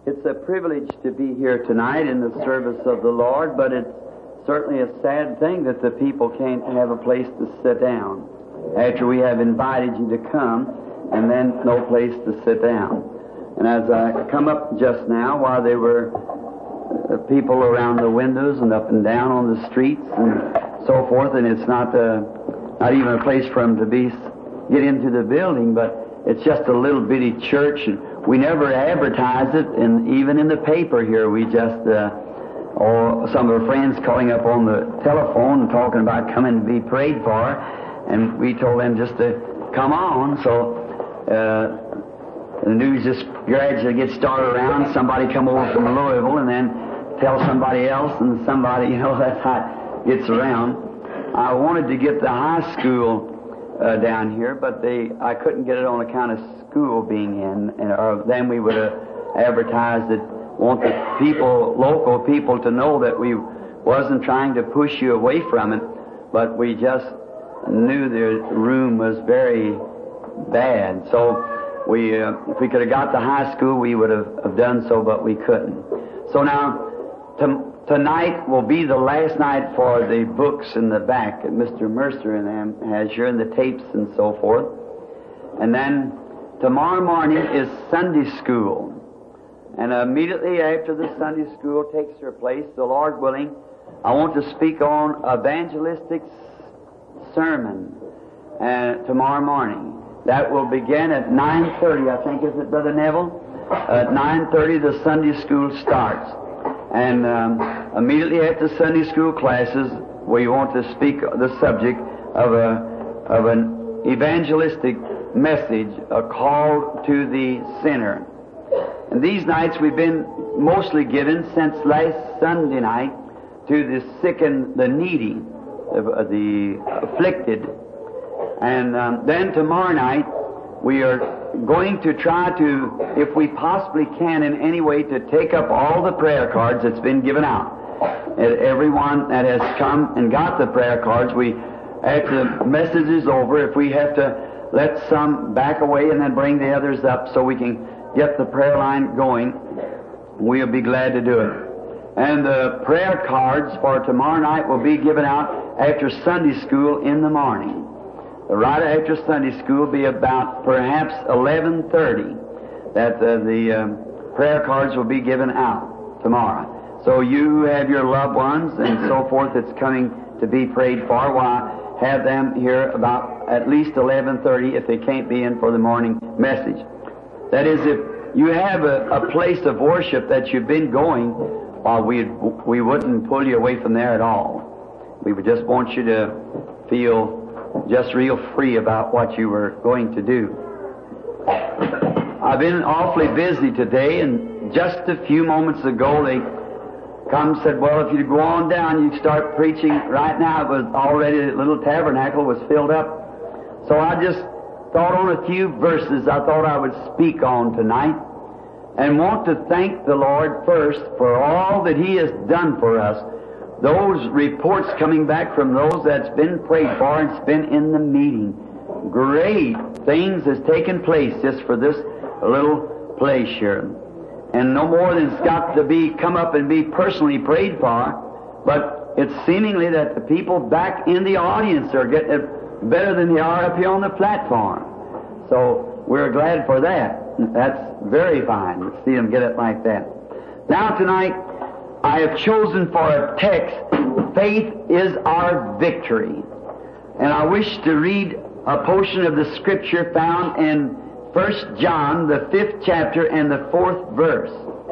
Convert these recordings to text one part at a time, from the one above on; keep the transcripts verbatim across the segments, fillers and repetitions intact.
It's a privilege to be here tonight in the service of the Lord, but it's certainly a sad thing that the people can't have a place to sit down after we have invited you to come, and then no place to sit down. And as I come up just now, while there were uh, people around the windows and up and down on the streets and so forth, and it's not uh, not even a place for them to be get into the building, but it's just a little bitty church, and we never advertise it, and even in the paper here, we just, uh, or some of our friends calling up on the telephone and talking about coming to be prayed for, and we told them just to come on. So uh, the news just gradually gets started around. Somebody come over from Louisville, and then tell somebody else, and somebody, you know, that's how it gets around. I wanted to get the high school Uh, down here, but they I couldn't get it on account of school being in, and or then we would have advertised it. Want the people, local people, to know that we wasn't trying to push you away from it, but we just knew the room was very bad. So we, uh, if we could have got the high school, we would have, have done so, but we couldn't. So now, to, tonight will be the last night for the books in the back that Mister Mercer and them has here, and the tapes and so forth. And then tomorrow morning is Sunday school. And immediately after the Sunday school takes their place, the Lord willing, I want to speak on evangelistic sermon uh, tomorrow morning. That will begin at nine thirty, I think, is it, Brother Neville? At nine thirty the Sunday school starts. And um, immediately after Sunday school classes, we want to speak the subject of a of an evangelistic message, a call to the sinner. And these nights we've been mostly given since last Sunday night to the sick and the needy, the, the afflicted. And um, then tomorrow night we are going to try to, if we possibly can in any way, to take up all the prayer cards that's been given out. And everyone that has come and got the prayer cards, we, after the message is over, if we have to let some back away and then bring the others up so we can get the prayer line going, we'll be glad to do it. And the prayer cards for tomorrow night will be given out after Sunday school in the morning. Right after Sunday school will be about perhaps eleven thirty that uh, the um, prayer cards will be given out tomorrow. So you have your loved ones and so forth that's coming to be prayed for. Why, have them here about at least eleven thirty if they can't be in for the morning message. That is, if you have a, a place of worship that you've been going, well, we we wouldn't pull you away from there at all. We would just want you to feel just real free about what you were going to do. I've been awfully busy today, and just a few moments ago they come and said, well, if you go on down, you start preaching. Right now it was already, the little tabernacle was filled up. So I just thought on a few verses I thought I would speak on tonight, and want to thank the Lord first for all that He has done for us. Those reports coming back from those that's been prayed for and it's been in the meeting. Great things has taken place just for this little place here. And no more than it's got to be come up and be personally prayed for, but it's seemingly that the people back in the audience are getting it better than they are up here on the platform. So we're glad for that. That's very fine to see them get it like that. Now tonight, I have chosen for a text, faith is our victory. And I wish to read a portion of the Scripture found in First John, the fifth chapter and the fourth verse.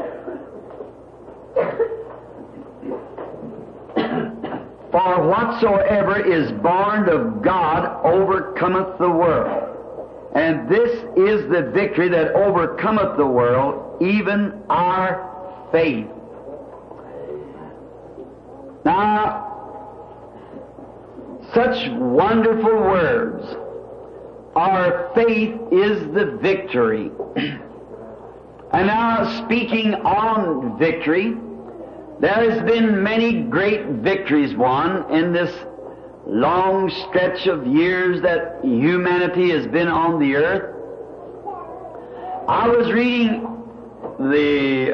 For whatsoever is born of God overcometh the world. And this is the victory that overcometh the world, even our faith. Now, such wonderful words. Our faith is the victory. And now, speaking on victory, there has been many great victories won in this long stretch of years that humanity has been on the earth. I was reading the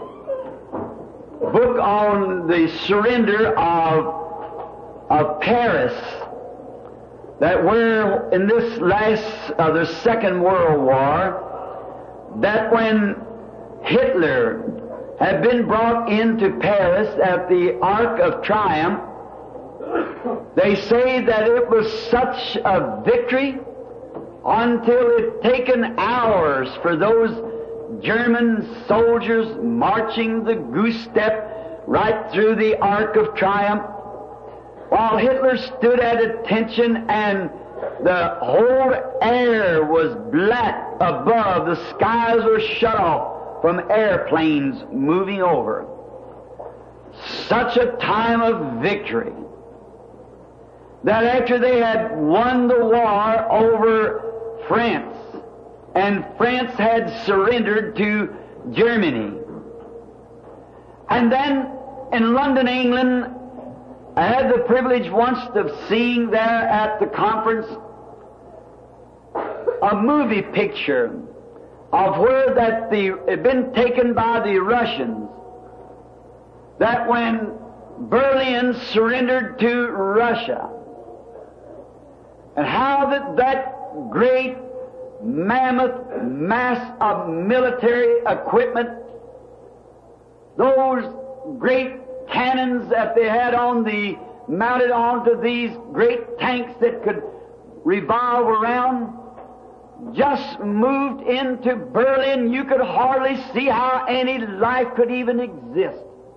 book on the surrender of, of Paris, that we're in this last, uh, the Second World War, that when Hitler had been brought into Paris at the Arc of Triumph, they say that it was such a victory until it taken hours for those German soldiers marching the goose step right through the Arc of Triumph, while Hitler stood at attention and the whole air was black above, the skies were shut off from airplanes moving over. Such a time of victory that after they had won the war over France, and France had surrendered to Germany, and then in London, England, I had the privilege once of seeing there at the conference a movie picture of where that the had been taken by the Russians, that when Berlin surrendered to Russia, and how that that great mammoth mass of military equipment, those great cannons that they had on the mounted onto these great tanks that could revolve around, just moved into Berlin. You could hardly see how any life could even exist.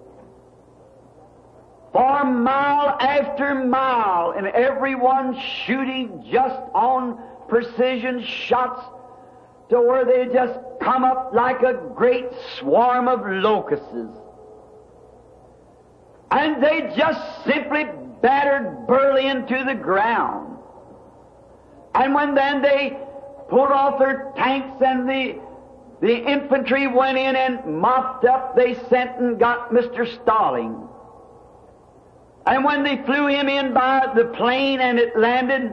For mile after mile, and everyone shooting just on precision shots to where they just come up like a great swarm of locusts. And they just simply battered Berlin to the ground. And when then they pulled off their tanks and the, the infantry went in and mopped up, they sent and got Mister Stalin. And when they flew him in by the plane and it landed,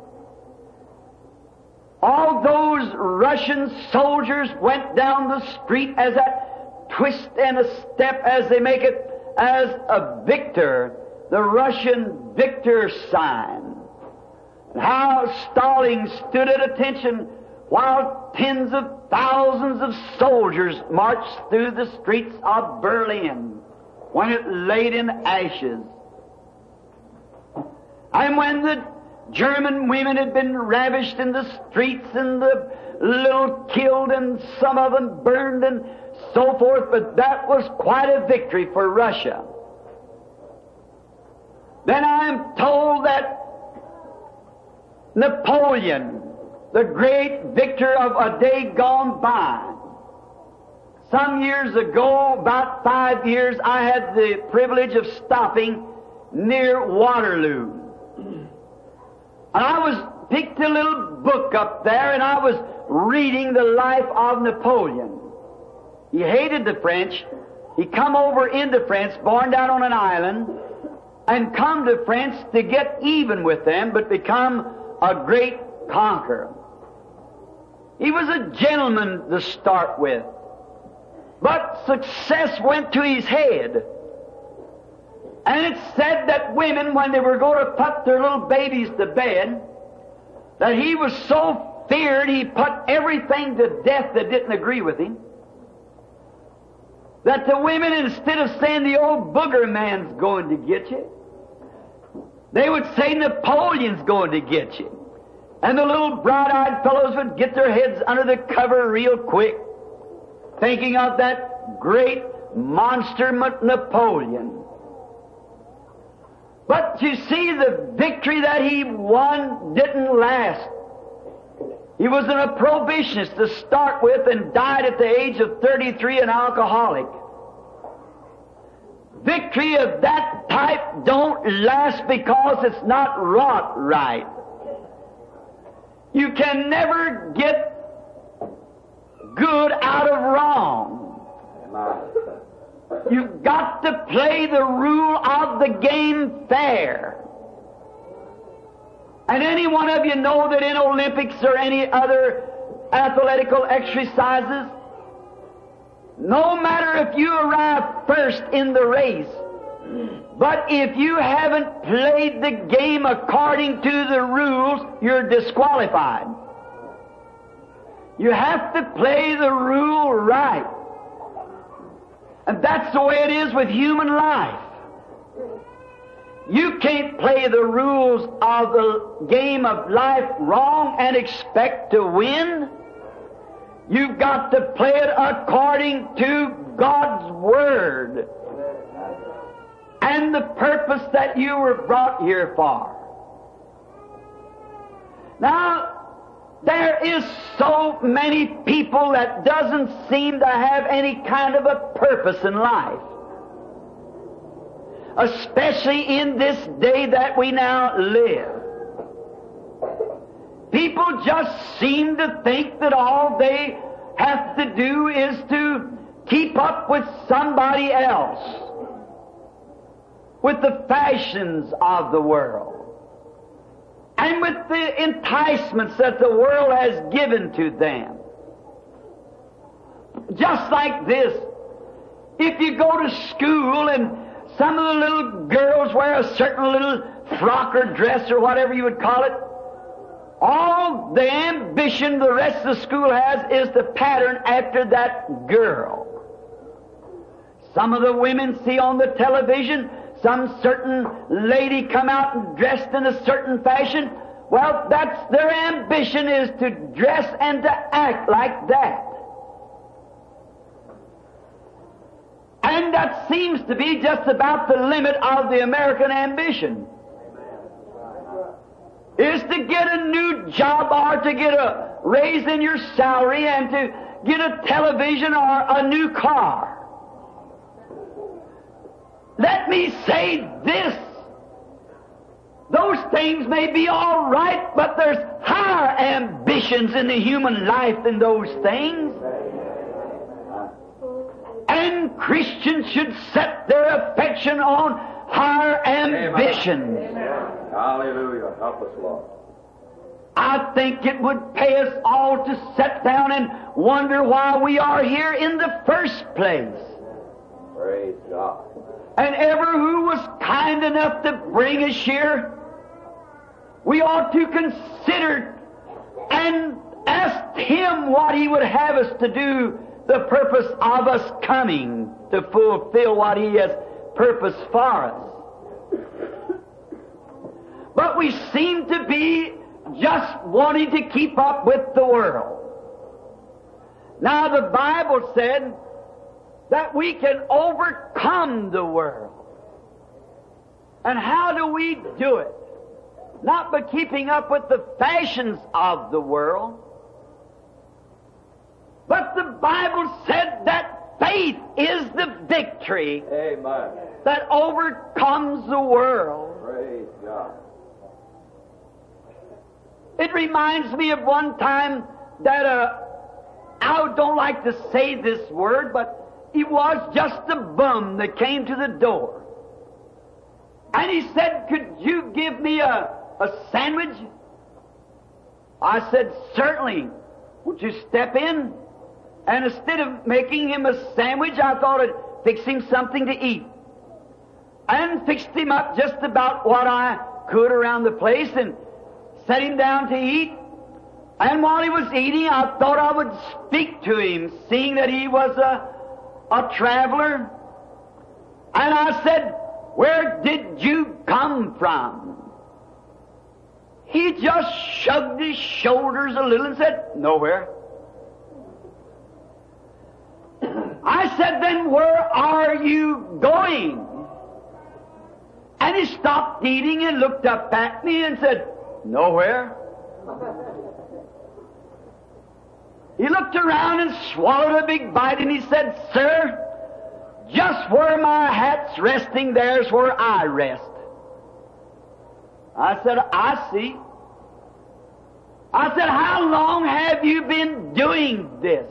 all those Russian soldiers went down the street as a twist and a step, as they make it, as a victor, the Russian victor sign. And how Stalin stood at attention while tens of thousands of soldiers marched through the streets of Berlin when it laid in ashes. And when the German women had been ravished in the streets and the little killed and some of them burned and so forth, but that was quite a victory for Russia. Then I am told that Napoleon, the great victor of a day gone by, some years ago, about five years, I had the privilege of stopping near Waterloo. And I was picked a little book up there, and I was reading the life of Napoleon. He hated the French. He come over into France, born down on an island, and come to France to get even with them, but become a great conqueror. He was a gentleman to start with, but success went to his head. And it said that women, when they were going to put their little babies to bed, that he was so feared he put everything to death that didn't agree with him, that the women, instead of saying the old booger man's going to get you, they would say Napoleon's going to get you. And the little bright-eyed fellows would get their heads under the cover real quick, thinking of that great monster Napoleon. But you see, the victory that he won didn't last. He was a prohibitionist to start with and died at the age of thirty-three, an alcoholic. Victory of that type don't last because it's not wrought right. You can never get good out of wrong. You've got to play the rule of the game fair. And any one of you know that in Olympics or any other athletical exercises, no matter if you arrive first in the race, but if you haven't played the game according to the rules, you're disqualified. You have to play the rule right. And that's the way it is with human life. You can't play the rules of the game of life wrong and expect to win. You've got to play it according to God's Word and the purpose that you were brought here for. Now, there is so many people that doesn't seem to have any kind of a purpose in life. Especially in this day that we now live. People just seem to think that all they have to do is to keep up with somebody else, with the fashions of the world, and with the enticements that the world has given to them. Just like this, if you go to school and some of the little girls wear a certain little frock or dress or whatever you would call it, all the ambition the rest of the school has is to pattern after that girl. Some of the women see on the television some certain lady come out and dressed in a certain fashion. Well, that's their ambition, is to dress and to act like that. And that seems to be just about the limit of the American ambition. Is to get a new job or to get a raise in your salary and to get a television or a new car. Let me say this. Those things may be all right, but there's higher ambitions in the human life than those things. And Christians should set their affection on higher ambitions. Amen. Hallelujah. Help us, Lord. I think it would pay us all to sit down and wonder why we are here in the first place. Praise God. And ever who was kind enough to bring us here, we ought to consider and ask Him what He would have us to do, the purpose of us coming to fulfill what He has purposed for us. But we seem to be just wanting to keep up with the world. Now the Bible said that we can overcome the world. And how do we do it? Not by keeping up with the fashions of the world, but the Bible said that faith is the victory Amen. that overcomes the world. Praise God. It reminds me of one time that uh, I don't like to say this word, but he was just a bum that came to the door. And he said, "Could you give me a, a sandwich?" I said, "Certainly. Won't you step in?" And instead of making him a sandwich, I thought I'd fix him something to eat. And fixed him up just about what I could around the place and set him down to eat. And while he was eating, I thought I would speak to him, seeing that he was a, a traveler. And I said, "Where did you come from?" He just shrugged his shoulders a little and said, "Nowhere." I said, "Then where are you going?" And he stopped eating and looked up at me and said, "Nowhere." He looked around and swallowed a big bite and he said, "Sir, just where my hat's resting, there's where I rest." I said, "I see." I said, "How long have you been doing this?"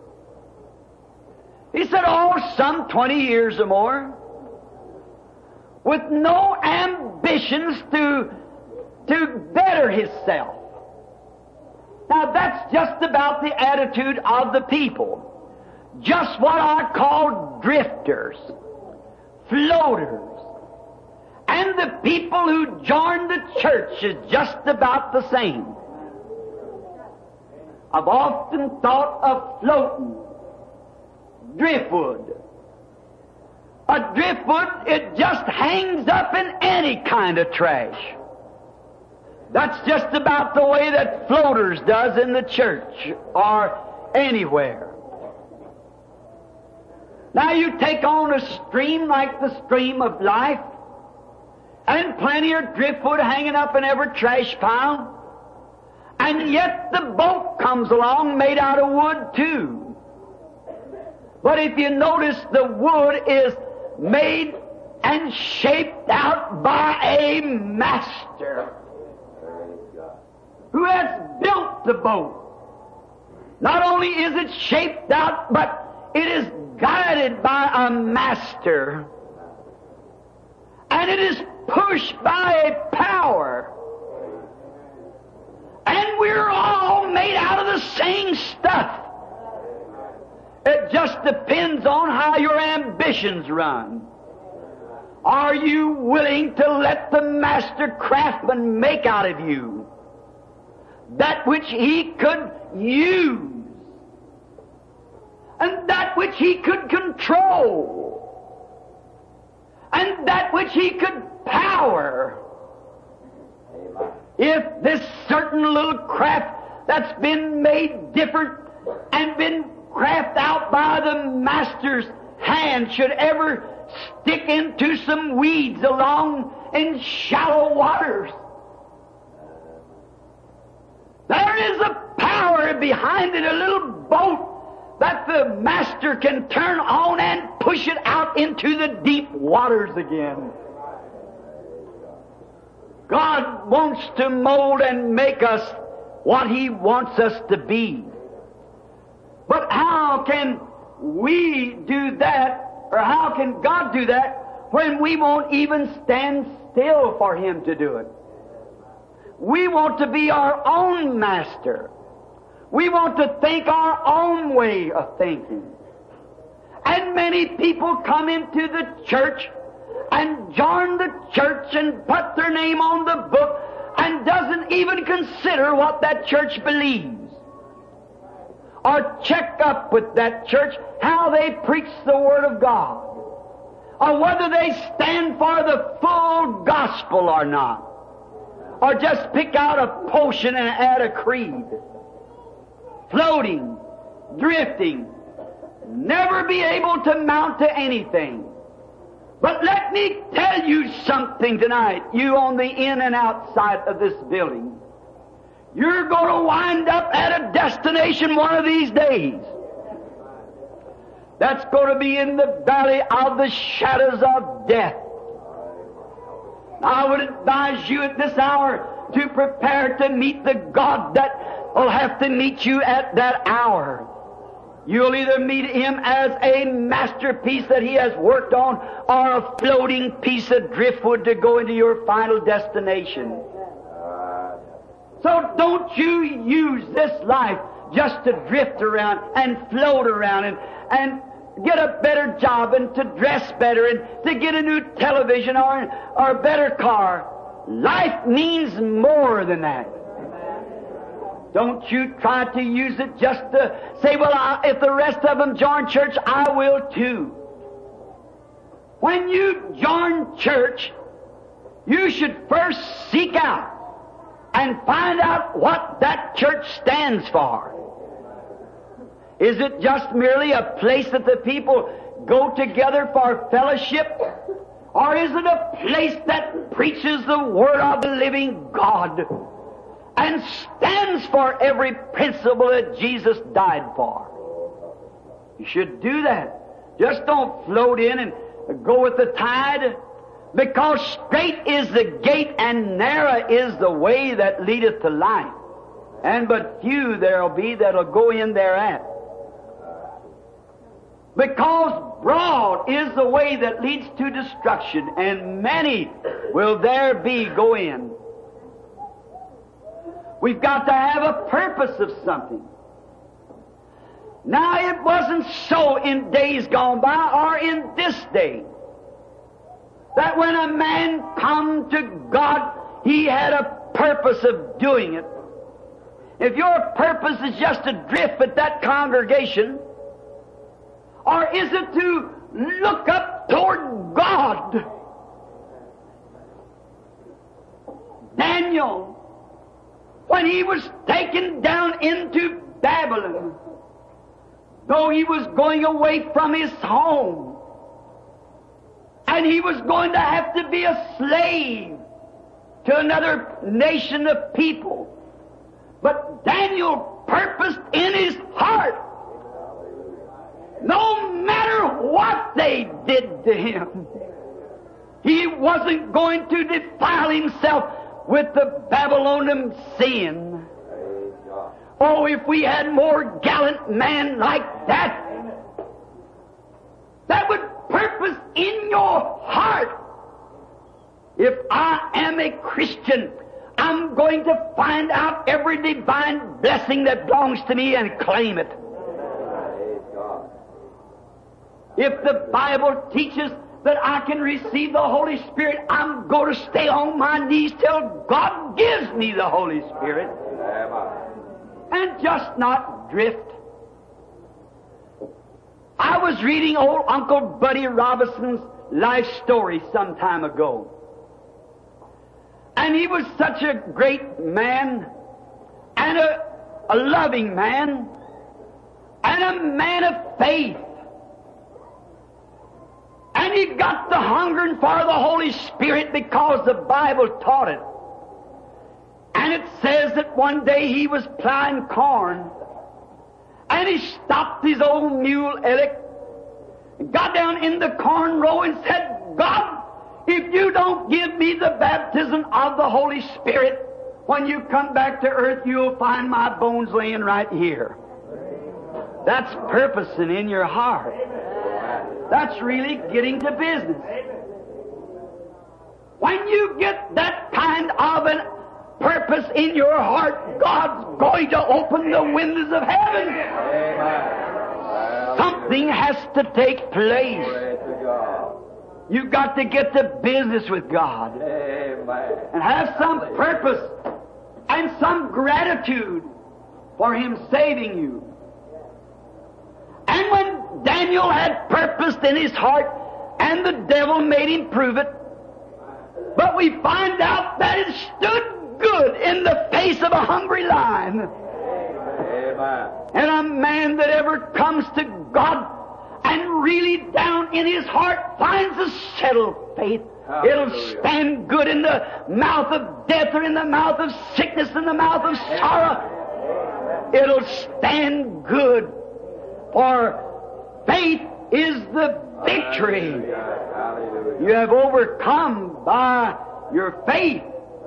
He said, "Oh, some twenty years or more." With no ambitions to, to better himself. Now that's just about the attitude of the people. just what I call drifters, floaters. And the people who join the church is just about the same. I've often thought of floating, driftwood. A driftwood, it just hangs up in any kind of trash. That's just about the way that floaters does in the church or anywhere. Now you take on a stream like the stream of life, and plenty of driftwood hanging up in every trash pile, and yet the boat comes along made out of wood too. But if you notice, the wood is made and shaped out by a master who has built the boat. Not only is it shaped out, but it is guided by a master. And it is pushed by a power. And we're all made out of the same stuff. It just depends on how your ambitions run. Are you willing to let the master craftsman make out of you that which he could use and that which he could control and that which he could power? If this certain little craft that's been made different and been crafted out by the master's hand should ever stick into some weeds along in shallow waters, there is a power behind it, a little boat that the master can turn on and push it out into the deep waters again. God wants to mold and make us what He wants us to be. But how can we do that, or how can God do that, when we won't even stand still for Him to do it? We want to be our own master. We want to think our own way of thinking. And many people come into the church and join the church and put their name on the book and doesn't even consider what that church believes, or check up with that church how they preach the Word of God, or whether they stand for the full gospel or not, or just pick out a portion and add a creed. Floating, drifting, never be able to mount to anything. But let me tell you something tonight, you on the in and outside of this building. You're going to wind up at a destination one of these days. That's going to be in the valley of the shadows of death. I would advise you at this hour to prepare to meet the God that will have to meet you at that hour. You'll either meet Him as a masterpiece that He has worked on, or a floating piece of driftwood to go into your final destination. So don't you use this life just to drift around and float around and, and get a better job and to dress better and to get a new television or, or a better car. Life means more than that. Don't you try to use it just to say, well, I, if the rest of them join church, I will too. When you join church, you should first seek out and find out what that church stands for. Is it just merely a place that the people go together for fellowship? Or is it a place that preaches the Word of the living God and stands for every principle that Jesus died for? You should do that. Just don't float in and go with the tide, because straight is the gate and narrow is the way that leadeth to life, and but few there'll be that'll go in thereat. Because broad is the way that leads to destruction, and many will there be go in. We've got to have a purpose of something. Now, it wasn't so in days gone by or in this day that when a man come to God, he had a purpose of doing it. If your purpose is just to drift at that congregation, or is it to look up toward God? Daniel, when he was taken down into Babylon, though he was going away from his home, and he was going to have to be a slave to another nation of people, but Daniel purposed in his heart, no matter what they did to him, he wasn't going to defile himself with the Babylonian sin. Oh, if we had more gallant men like that, that would purpose in your heart, if I am a Christian, I'm going to find out every divine blessing that belongs to me and claim it. If the Bible teaches that I can receive the Holy Spirit, I'm going to stay on my knees till God gives me the Holy Spirit. And just not drift. I was reading old Uncle Buddy Robinson's life story some time ago. And he was such a great man, and a, a loving man, and a man of faith. And he got the hungering for the Holy Spirit because the Bible taught it. And it says that one day he was plowing corn, and he stopped his old mule, Ellick, and got down in the corn row and said, God, if you don't give me the baptism of the Holy Spirit, when you come back to earth, you'll find my bones laying right here. That's purposing in your heart. That's really getting to business. When you get that kind of an purpose in your heart, God's going to open the windows of heaven. Amen. Something has to take place. You've got to get to business with God. Amen. And have some purpose and some gratitude for Him saving you. And when Daniel had purposed in his heart, and the devil made him prove it, but we find out that it stood good in the face of a hungry lion. Amen. And a man that ever comes to God and really down in his heart finds a settled faith, hallelujah, it'll stand good in the mouth of death, or in the mouth of sickness, in the mouth of sorrow. Amen. It'll stand good, for faith is the victory. Hallelujah. Hallelujah. You have overcome by your faith.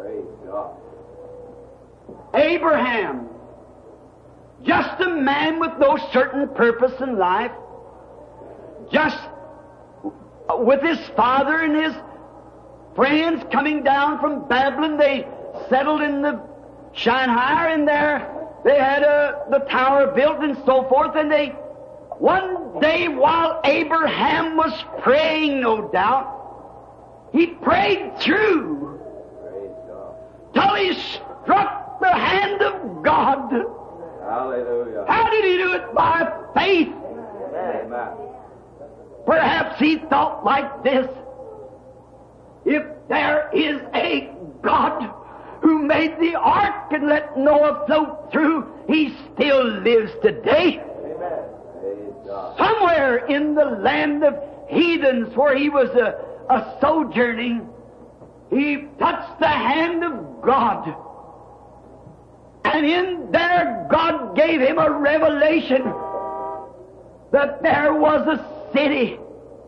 Abraham, just a man with no certain purpose in life, just with his father and his friends coming down from Babylon, they settled in the Shinar, and there they had uh, the tower built and so forth, and they, one day while Abraham was praying, no doubt, he prayed through till he struck the hand of God. Hallelujah. How did he do it? By faith. Amen. Perhaps he thought like this: if there is a God who made the ark and let Noah float through, He still lives today. Amen. Somewhere in the land of heathens where he was a, a sojourning, he touched the hand of God. And in there, God gave him a revelation that there was a city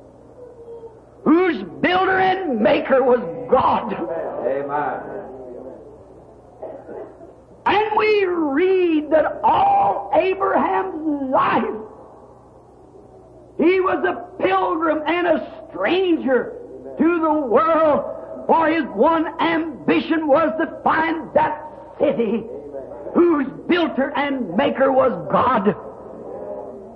whose builder and maker was God. Amen. And we read that all Abraham's life, he was a pilgrim and a stranger to the world, for his one ambition was to find that city whose builder and maker was God.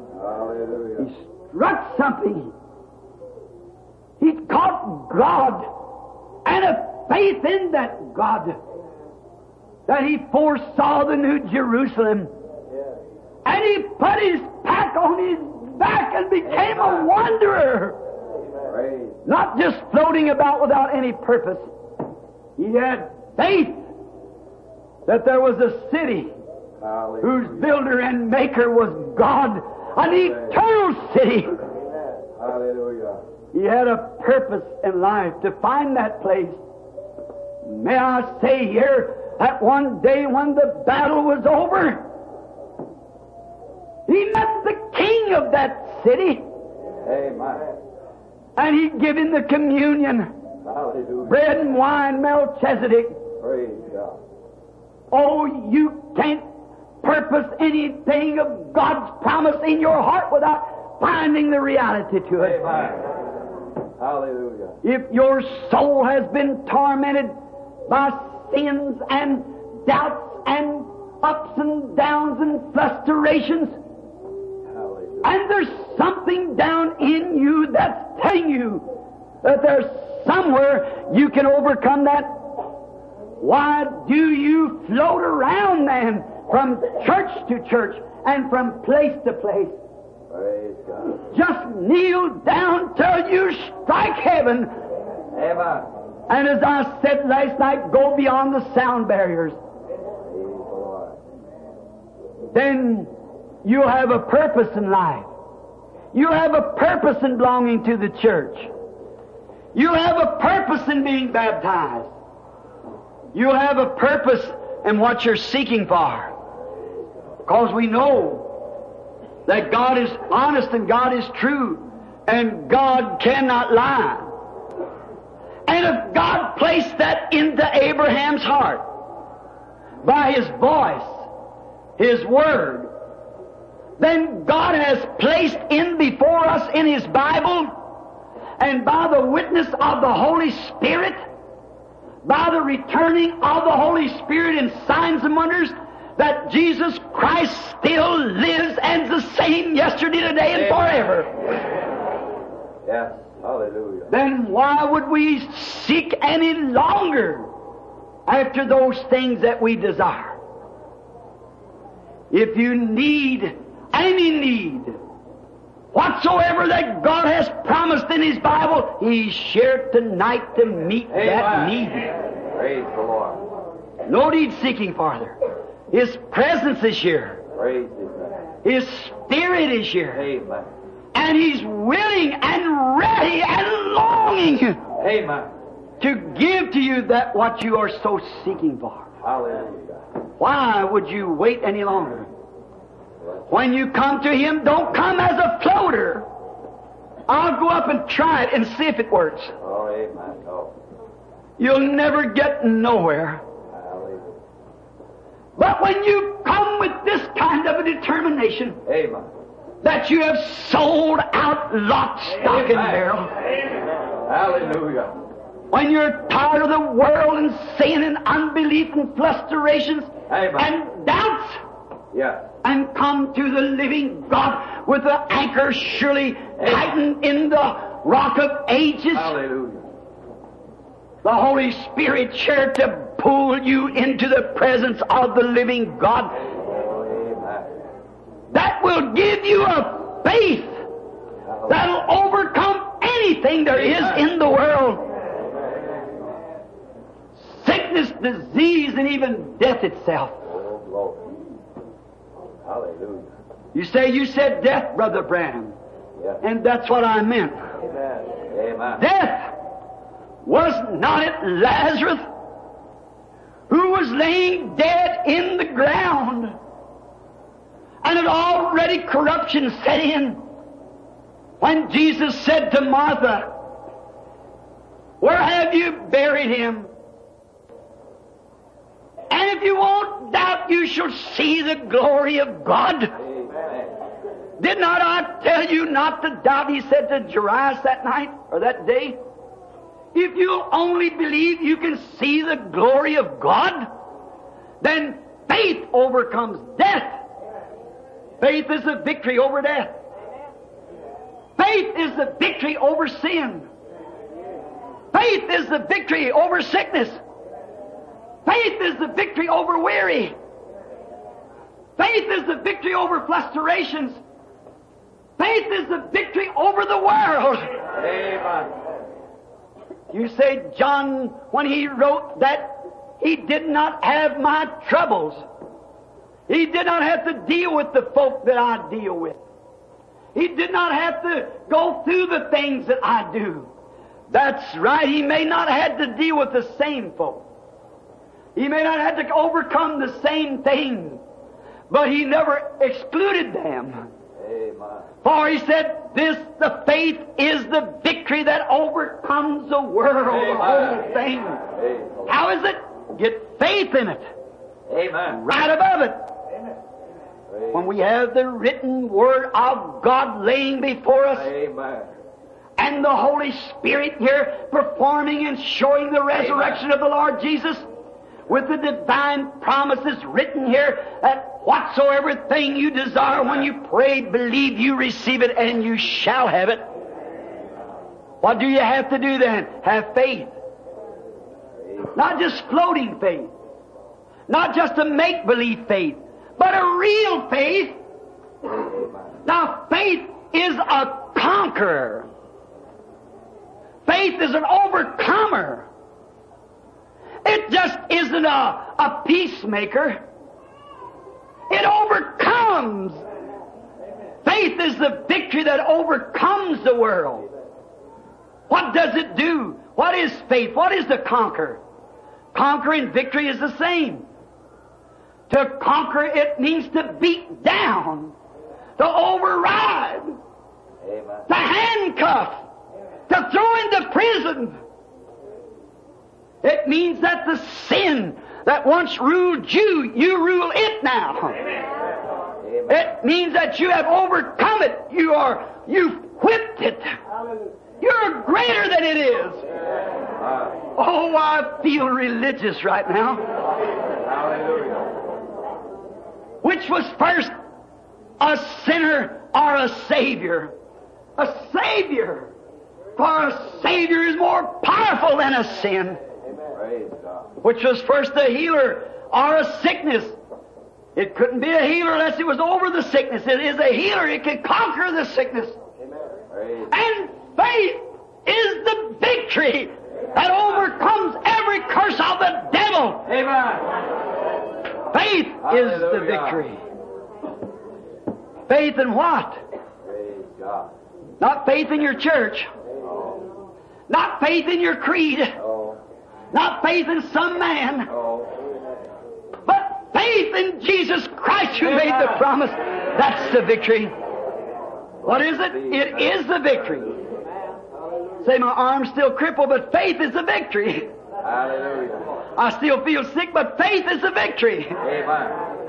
struck something. He caught God and a faith in that God, that he foresaw the New Jerusalem. And he put his pack on his back and became a wanderer. Not just floating about without any purpose. He had faith that there was a city whose builder and maker was God, an eternal city. Hallelujah. He had a purpose in life to find that place. May I say here that one day when the battle was over, he met the king of that city. Amen. And he gave him the communion, Hallelujah. bread and wine, Melchizedek. Praise God. Oh, you can't purpose anything of God's promise in your heart without finding the reality to it. Amen. Hallelujah. If your soul has been tormented by sins and doubts and ups and downs and frustrations, Hallelujah. and there's something down in you that's telling you that there's somewhere you can overcome that, why do you float around then from church to church and from place to place? Praise God. Just kneel down till you strike heaven. Amen. And as I said last night, go beyond the sound barriers. Praise the Lord. Then you'll have a purpose in life. You have a purpose in belonging to the church. You have a purpose in being baptized. You have a purpose in what you're seeking for. Because we know that God is honest and God is true and God cannot lie. And if God placed that into Abraham's heart by His voice, His Word, then God has placed in before us in His Bible and by the witness of the Holy Spirit, by the returning of the Holy Spirit in signs and wonders, that Jesus Christ still lives and is the same yesterday, today, and forever. Yes. Hallelujah. Then why would we seek any longer after those things that we desire? If you need any need whatsoever that God has promised in His Bible, He's here tonight to meet Amen. that need. Praise the Lord. No need seeking farther. His presence is here. Praise His name. His Spirit is here. Amen. And He's willing and ready and longing Amen. to give to you that what you are so seeking for. Hallelujah. Why would you wait any longer? When you come to Him, don't come as a floater. I'll go up and try it and see if it works. Oh, amen. Oh. You'll never get nowhere. Hallelujah. But when you come with this kind of a determination Amen. that you have sold out lock, stock, and barrel, Hallelujah. when you're tired of the world and sin and unbelief and frustrations Amen. and doubts, Yes. and come to the living God with the anchor surely tightened in the rock of ages, Hallelujah. the Holy Spirit here to pull you into the presence of the living God, Oh, amen. that will give you a faith that'll overcome anything there is in the world. Sickness, disease, and even death itself. Oh, glory. Hallelujah. You say, you said death, Brother Branham. Yes. And that's what I meant. Amen. Amen. Death was not it Lazarus who was laying dead in the ground, and had already corruption set in, when Jesus said to Martha, "Where have you buried him? And if you won't doubt, you shall see the glory of God." Amen. Did not I tell you not to doubt? He said to Jairus that night, or that day. If you'll only believe you can see the glory of God, then faith overcomes death. Faith is the victory over death. Faith is the victory over sin. Faith is the victory over sickness. Faith is the victory over weary. Faith is the victory over frustrations. Faith is the victory over the world. Amen. You say, John, when he wrote that, he did not have my troubles. He did not have to deal with the folk that I deal with. He did not have to go through the things that I do. That's right. He may not have had to deal with the same folk. He may not have had to overcome the same things. But he never excluded them. Amen. For he said, this, the faith is the victory that overcomes the world, the whole thing. Amen. How is it? Get faith in it. Amen. Right above it. Amen. When we have the written Word of God laying before us, Amen. and the Holy Spirit here performing and showing the resurrection Amen. of the Lord Jesus, with the divine promises written here that whatsoever thing you desire when you pray, believe you receive it and you shall have it. What do you have to do then? Have faith. Not just floating faith. Not just a make-believe faith, but a real faith. Now, faith is a conqueror. Faith is an overcomer. It just isn't a, a peacemaker. It overcomes. Faith is the victory that overcomes the world. What does it do? What is faith? What is to conquer? Conquer and victory is the same. To conquer, it means to beat down, to override, Amen. to handcuff, to throw into prison. It means that the sin that once ruled you, you rule it now. Amen. It means that you have overcome it. You are, you've whipped it. You're greater than it is. Oh, I feel religious right now. Hallelujah. Which was first, a sinner or a Savior? A Savior. For a Savior is more powerful than a sin. Praise God. Which was first a healer or a sickness. It couldn't be a healer unless it was over the sickness. It is a healer. It can conquer the sickness. Praise. And faith is the victory that overcomes every curse of the devil. Amen. Faith is the Hallelujah. victory. Faith in what? Praise God. Not faith in your church. Oh. Not faith in your creed. Oh. Not faith in some man. Oh. But faith in Jesus Christ who made the promise. That's the victory. What is it? It is the victory. Say, my arm's still crippled, but faith is the victory. Hallelujah. I still feel sick, but faith is the victory. Amen.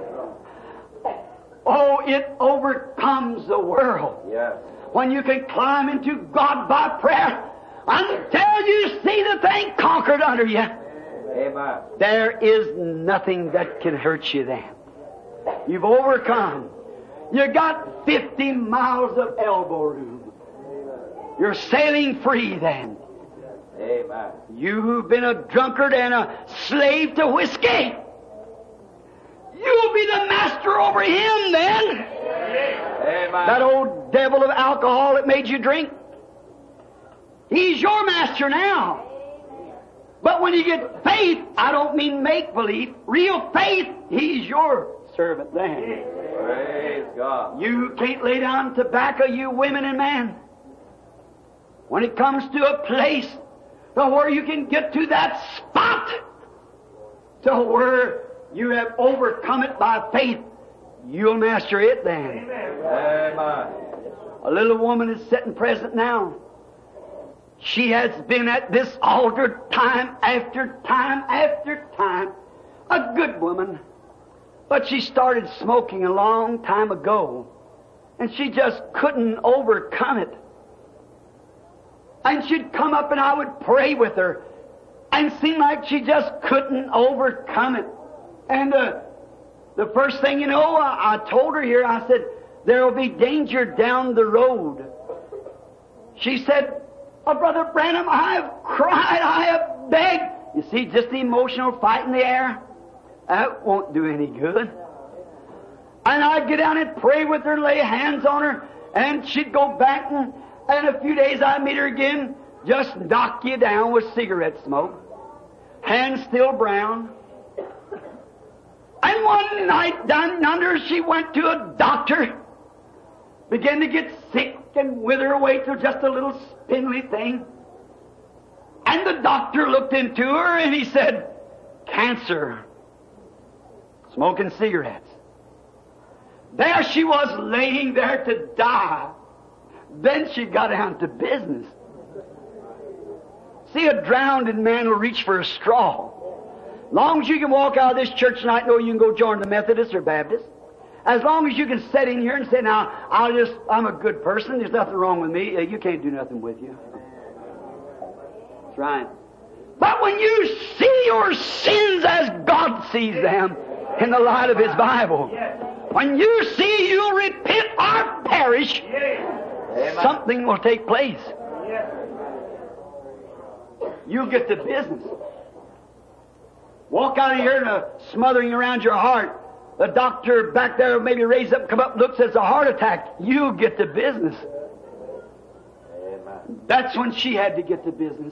Oh, it overcomes the world. Yes. When you can climb into God by prayer until you see the thing conquered under you. Amen. There is nothing that can hurt you then. You've overcome. You got fifty miles of elbow room. You're sailing free then. Amen. You who've been a drunkard and a slave to whiskey, you'll be the master over him then. Amen. That old devil of alcohol that made you drink, he's your master now. But when you get faith, I don't mean make-believe, real faith, he's your servant then. Praise God. You can't lay down tobacco, you women and men. When it comes to a place to where you can get to that spot, to where you have overcome it by faith, you'll master it then. Amen. A little woman is sitting present now. She has been at this altar time after time after time. A good woman. But she started smoking a long time ago. And she just couldn't overcome it. And she'd come up and I would pray with her. And it seemed like she just couldn't overcome it. And uh, the first thing you know, I, I told her here, I said, there will be danger down the road. She said, oh, Brother Branham, I have cried, I have begged. You see, just the emotional fight in the air, that won't do any good. And I'd get down and pray with her, lay hands on her, and she'd go back, and in a few days I'd meet her again, just knock you down with cigarette smoke, hands still brown. And one night down under, she went to a doctor, began to get sick and wither away to just a little spindly thing. And the doctor looked into her and he said, cancer, smoking cigarettes. There she was laying there to die. Then she got down to business. See, a drowned man will reach for a straw. Long as you can walk out of this church tonight, know you can go join the Methodist or Baptist. As long as you can sit in here and say, now, I'll just, I'm a good person, there's nothing wrong with me, you can't do nothing with you. That's right. But when you see your sins as God sees them in the light of His Bible, when you see you'll repent or perish, something will take place. You'll get to business. Walk out of here and a smothering around your heart. The doctor back there maybe raise up, come up, looks, says a heart attack. You'll get to business. Amen. That's when she had to get to business.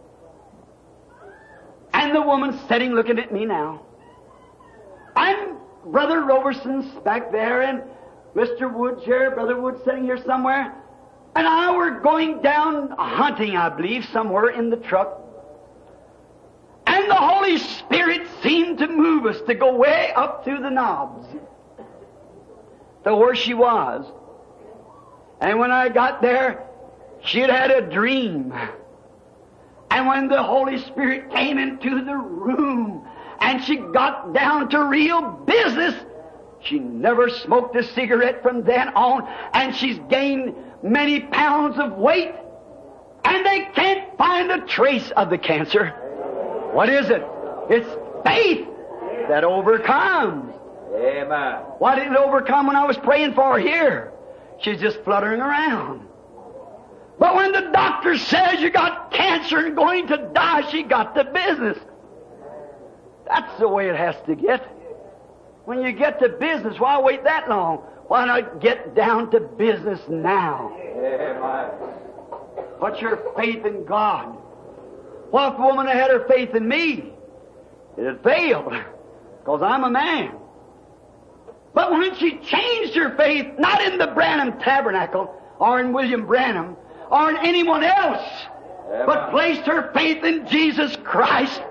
And the woman's sitting looking at me now. And Brother Roberson's back there, and Mister Woods here, Brother Woods sitting here somewhere. And I were going down hunting, I believe, somewhere in the truck. And the Holy Spirit seemed to move us to go way up through the knobs to where she was. And when I got there, she had had a dream. And when the Holy Spirit came into the room and she got down to real business, she never smoked a cigarette from then on, and she's gained many pounds of weight, and they can't find a trace of the cancer. What is it? It's faith that overcomes. Amen. Why didn't it overcome when I was praying for her here? She's just fluttering around. But when the doctor says you got cancer and going to die, she got the business. That's the way it has to get. When you get to business, why wait that long? Why not get down to business now? Amen. Put your faith in God. Well, if the woman had had her faith in me, it had failed, because I'm a man. But when she changed her faith, not in the Branham Tabernacle, or in William Branham, or in anyone else, Amen, but placed her faith in Jesus Christ,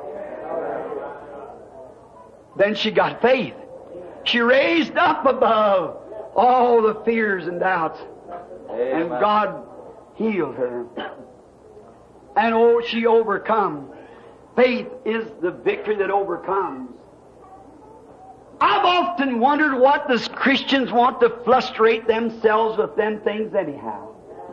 then she got faith. She raised up above all the fears and doubts. Amen. And God healed her. And oh, she overcome. Faith is the victory that overcomes. I've often wondered what does Christians want to frustrate themselves with them things anyhow.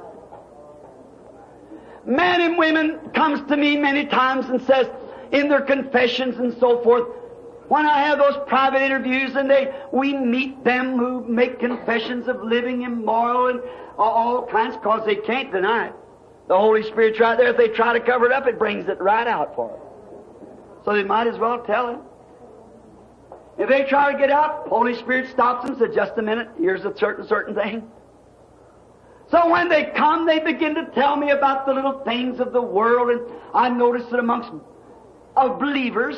Men and women comes to me many times and says in their confessions and so forth, when I have those private interviews and they, we meet them who make confessions of living immoral and all kinds, because they can't deny it. The Holy Spirit's right there. If they try to cover it up, it brings it right out for them. So they might as well tell it. If they try to get out, the Holy Spirit stops them and says, just a minute, here's a certain, certain thing. So when they come, they begin to tell me about the little things of the world, and I notice that amongst of believers,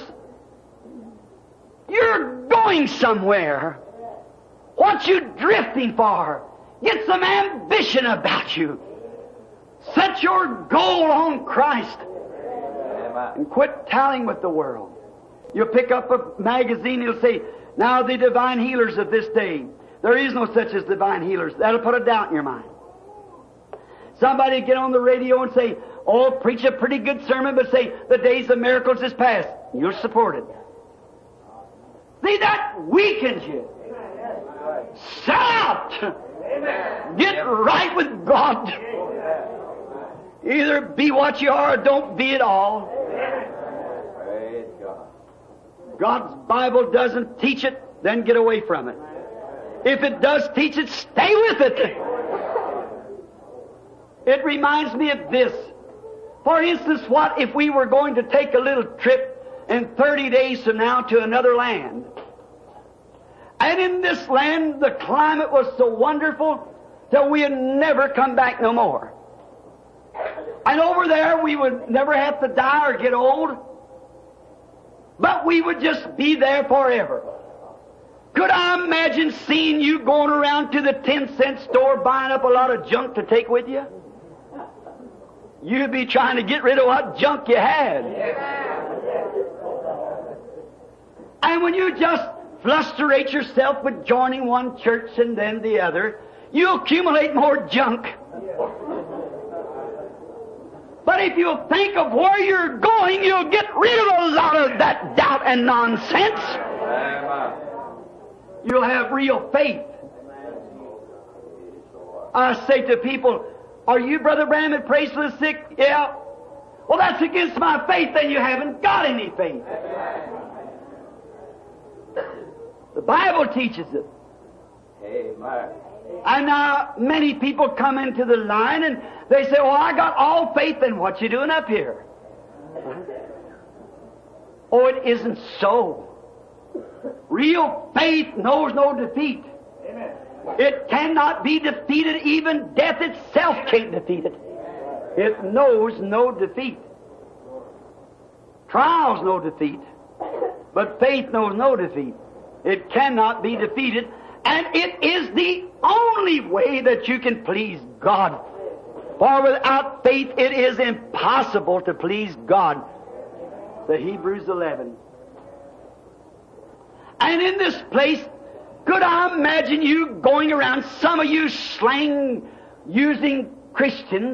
you're going somewhere. What you drifting for? Get some ambition about you. Set your goal on Christ. Amen. And quit tallying with the world. You'll pick up a magazine, it'll say, now the divine healers of this day. There is no such as divine healers. That'll put a doubt in your mind. Somebody get on the radio and say, oh, preach a pretty good sermon, but say, the days of miracles is past. You'll support it. See, that weakens you. Sell out. Get right with God. Either be what you are or don't be at all. Praise God. God's Bible doesn't teach it, then get away from it. If it does teach it, stay with it. It reminds me of this. For instance, what if we were going to take a little trip in thirty days from now to another land? And in this land, the climate was so wonderful that we would never come back no more. And over there, we would never have to die or get old, but we would just be there forever. Could I imagine seeing you going around to the ten cent store buying up a lot of junk to take with you? You'd be trying to get rid of what junk you had. And when you just flusterate yourself with joining one church and then the other, you accumulate more junk. But if you think of where you're going, you'll get rid of a lot of that doubt and nonsense. You'll have real faith. I say to people, are you, Brother Branham, that prays for the sick? Yeah. Well, that's against my faith, then you haven't got any faith. The Bible teaches it. Amen. And now many people come into the line and they say, well, I got all faith, then what you doing up here? Oh, it isn't so. Real faith knows no defeat. Amen. It cannot be defeated. Even death itself can't defeat it. It knows no defeat. Trials no defeat. But faith knows no defeat. It cannot be defeated. And it is the only way that you can please God. For without faith it is impossible to please God. The Hebrews eleven. And in this place, could I imagine you going around, some of you slang using Christians,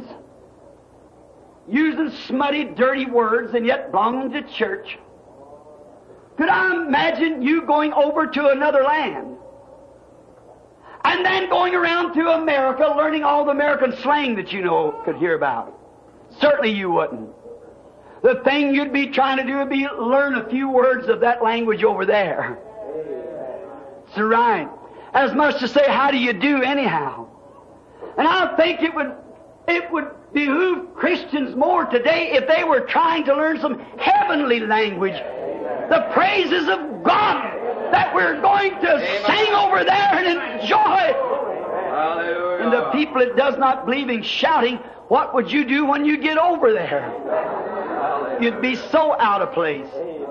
using smutty, dirty words, and yet belonging to church? Could I imagine you going over to another land and then going around to America learning all the American slang that you know could hear about? Certainly you wouldn't. The thing you'd be trying to do would be learn a few words of that language over there. That's right. As much to say, how do you do anyhow? And I think it would it would behoove Christians more today if they were trying to learn some heavenly language. The praises of God that we're going to Amen. Sing over there and enjoy. Hallelujah. And the people that does not believe in shouting, what would you do when you get over there? Hallelujah. You'd be so out of place.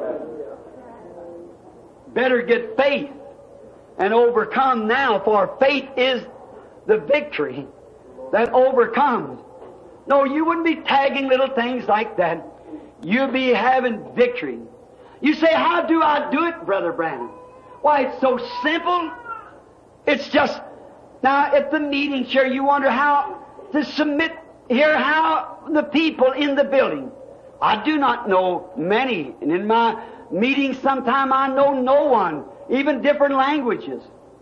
Better get faith and overcome now, for faith is the victory that overcomes. No, you wouldn't be tagging little things like that. You'd be having victory. You say, how do I do it, Brother Branham? Why, it's so simple. It's just, now at the meeting chair, you wonder how to submit here, how the people in the building. I do not know many, and in my meetings sometime I know no one, even different languages.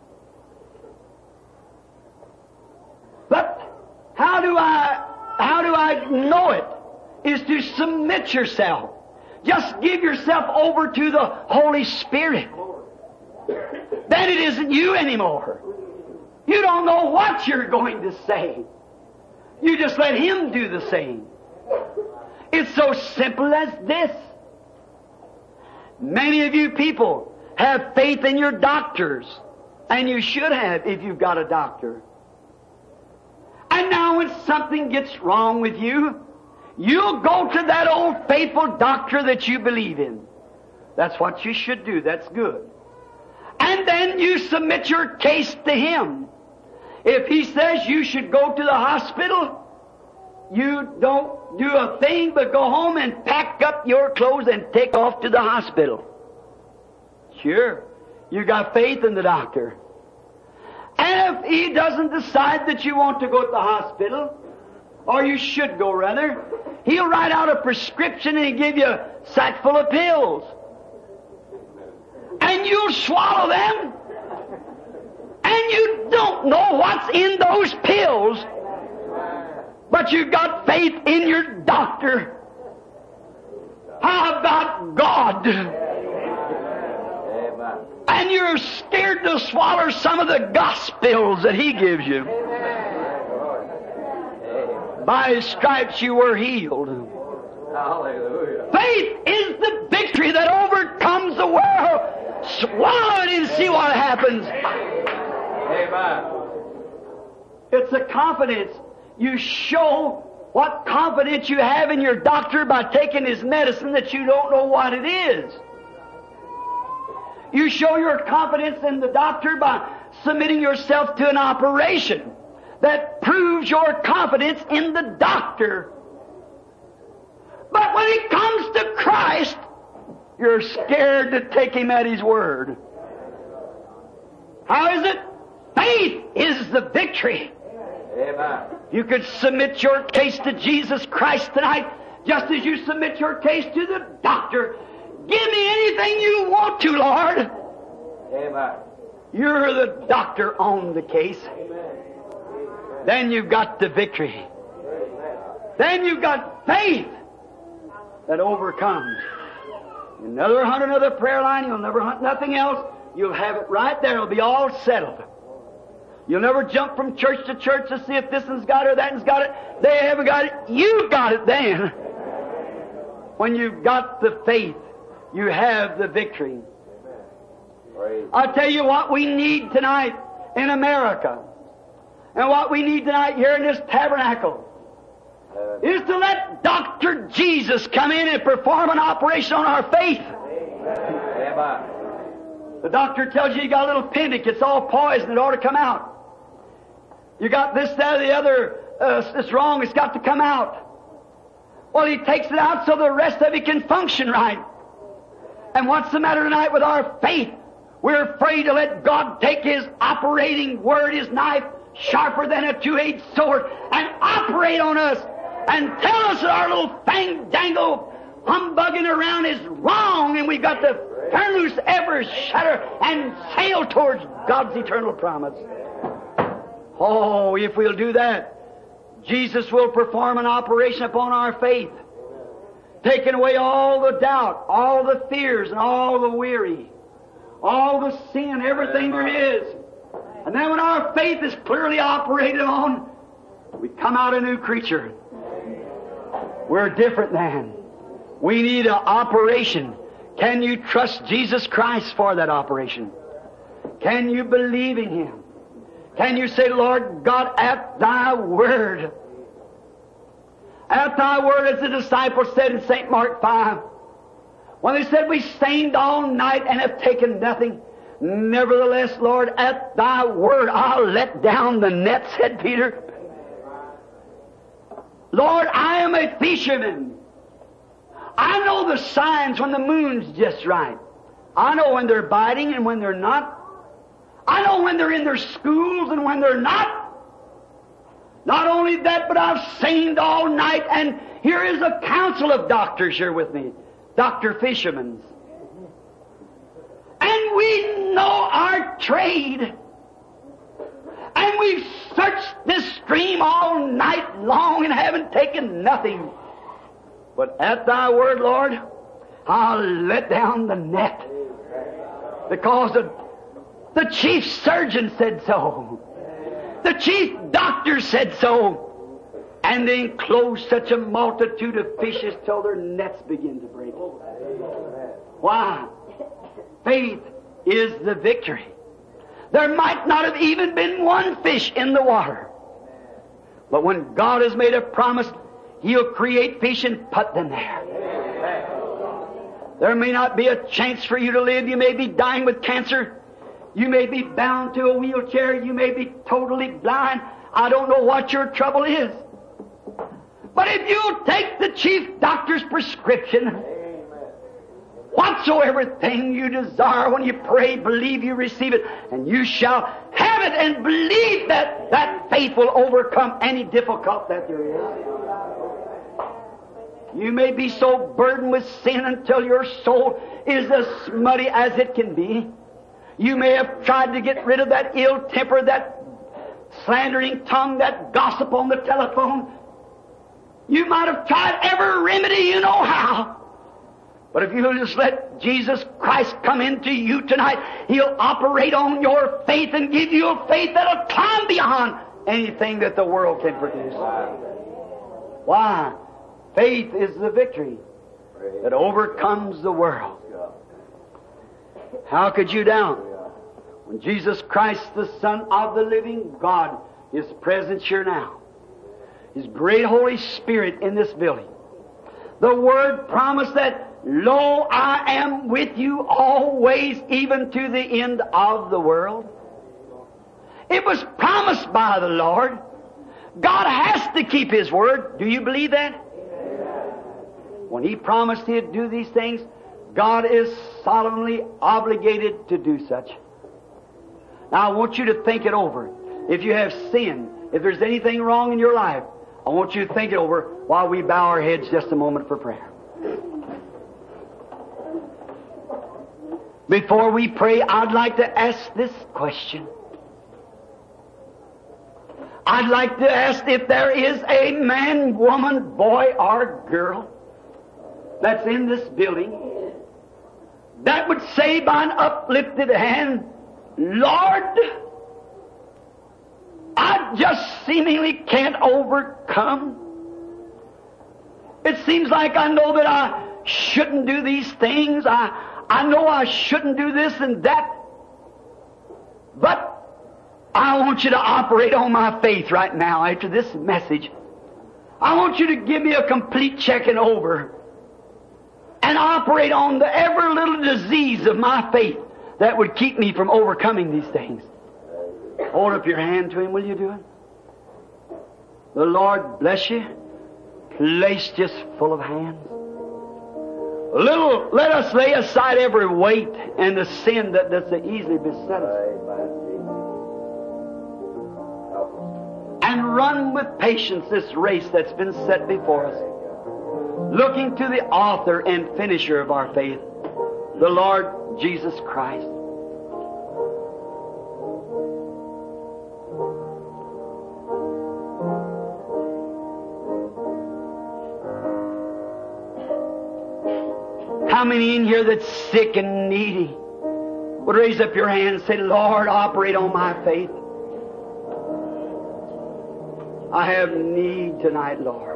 But how do I, how do I know it? Is to submit yourself. Just give yourself over to the Holy Spirit. Then it isn't you anymore. You don't know what you're going to say. You just let Him do the same. It's so simple as this. Many of you people have faith in your doctors, and you should have if you've got a doctor. And now when something gets wrong with you, you'll go to that old faithful doctor that you believe in. That's what you should do. That's good. And then you submit your case to him. If he says you should go to the hospital, you don't do a thing but go home and pack up your clothes and take off to the hospital. Sure, you got faith in the doctor. And if he doesn't decide that you want to go to the hospital, or you should go rather, he'll write out a prescription and he'll give you a sack full of pills. And you'll swallow them. And you don't know what's in those pills. But you've got faith in your doctor. How about God? And you're scared to swallow some of the gospels that He gives you. By His stripes you were healed. Hallelujah. Faith is the victory that overcomes the world. Swallow it and see what happens. Amen. It's a confidence. You show what confidence you have in your doctor by taking his medicine that you don't know what it is. You show your confidence in the doctor by submitting yourself to an operation that proves your confidence in the doctor. But when it comes to Christ, you're scared to take Him at His word. How is it? Faith is the victory. Amen. You could submit your case to Jesus Christ tonight, just as you submit your case to the doctor. Give me anything you want to, Lord. Amen. You're the doctor on the case. Then you've got the victory. Then you've got faith that overcomes. You never hunt another prayer line. You'll never hunt nothing else. You'll have it right there. It'll be all settled. You'll never jump from church to church to see if this one's got it or that one's got it. They haven't got it. You've got it then. When you've got the faith, you have the victory. I'll tell you what we need tonight in America, and what we need tonight here in this tabernacle, is to let Doctor Jesus come in and perform an operation on our faith. Amen. The doctor tells you you got a little appendix, it's all poison, it ought to come out. You got this, that, or the other, uh, it's wrong, it's got to come out. Well, he takes it out so the rest of it can function right. And what's the matter tonight with our faith? We're afraid to let God take His operating word, His knife, sharper than a two-edged sword, and operate on us and tell us that our little fang-dangle humbugging around is wrong, and we've got to turn loose every shatter and sail towards God's eternal promise. Oh, if we'll do that, Jesus will perform an operation upon our faith, taking away all the doubt, all the fears, and all the weary, all the sin, everything there is. And then when our faith is clearly operated on, we come out a new creature. We're different then. We need an operation. Can you trust Jesus Christ for that operation? Can you believe in Him? Can you say, Lord God, at Thy word, at Thy word, as the disciples said in Saint Mark five, when they said, we stained all night and have taken nothing, nevertheless, Lord, at Thy word, I'll let down the net, said Peter. Lord, I am a fisherman. I know the signs when the moon's just right. I know when they're biting and when they're not. I know when they're in their schools and when they're not. Not only that, but I've seined all night, and here is a council of doctors here with me. Doctor Fishermen's. And we know our trade. And we've searched this stream all night long and haven't taken nothing. But at Thy word, Lord, I'll let down the net. Because the, the chief surgeon said so. The chief doctor said so. And they enclosed such a multitude of fishes till their nets begin to break. Why? Faith is the victory. There might not have even been one fish in the water. But when God has made a promise, He'll create fish and put them there. There may not be a chance for you to live. You may be dying with cancer. You may be bound to a wheelchair. You may be totally blind. I don't know what your trouble is. But if you'll take the chief doctor's prescription, whatsoever thing you desire, when you pray, believe you receive it, and you shall have it, and believe that that faith will overcome any difficulty that there is. You may be so burdened with sin until your soul is as smutty as it can be. You may have tried to get rid of that ill temper, that slandering tongue, that gossip on the telephone. You might have tried every remedy you know how. But if you'll just let Jesus Christ come into you tonight, He'll operate on your faith and give you a faith that'll climb beyond anything that the world can produce. Why? Faith is the victory that overcomes the world. How could you doubt? When Jesus Christ, the Son of the living God, is present here now. His great Holy Spirit in this building. The Word promised that, lo, I am with you always, even to the end of the world. It was promised by the Lord. God has to keep His Word. Do you believe that? When He promised He'd do these things, God is solemnly obligated to do such. Now I want you to think it over. If you have sinned, if there's anything wrong in your life, I want you to think it over while we bow our heads just a moment for prayer. Before we pray, I'd like to ask this question. I'd like to ask if there is a man, woman, boy, or girl that's in this building that would say by an uplifted hand, Lord, I just seemingly can't overcome. It seems like I know that I shouldn't do these things. I, I know I shouldn't do this and that. But I want you to operate on my faith right now after this message. I want you to give me a complete checking over and operate on the every little disease of my faith that would keep me from overcoming these things. Hold up your hand to Him, will you do it? The Lord bless you. Place just full of hands. A little, let us lay aside every weight and the sin that does so easily beset us. And run with patience this race that's been set before us, looking to the author and finisher of our faith, the Lord Jesus Christ. How many in here that's sick and needy would raise up your hand and say, Lord, operate on my faith? I have need tonight, Lord.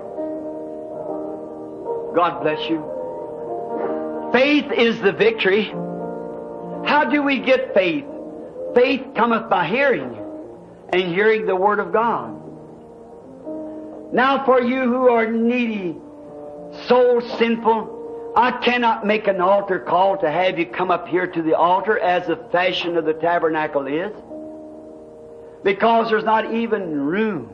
God bless you. Faith is the victory. How do we get faith? Faith cometh by hearing, and hearing the Word of God. Now for you who are needy, so sinful, I cannot make an altar call to have you come up here to the altar as the fashion of the tabernacle is, because there's not even room.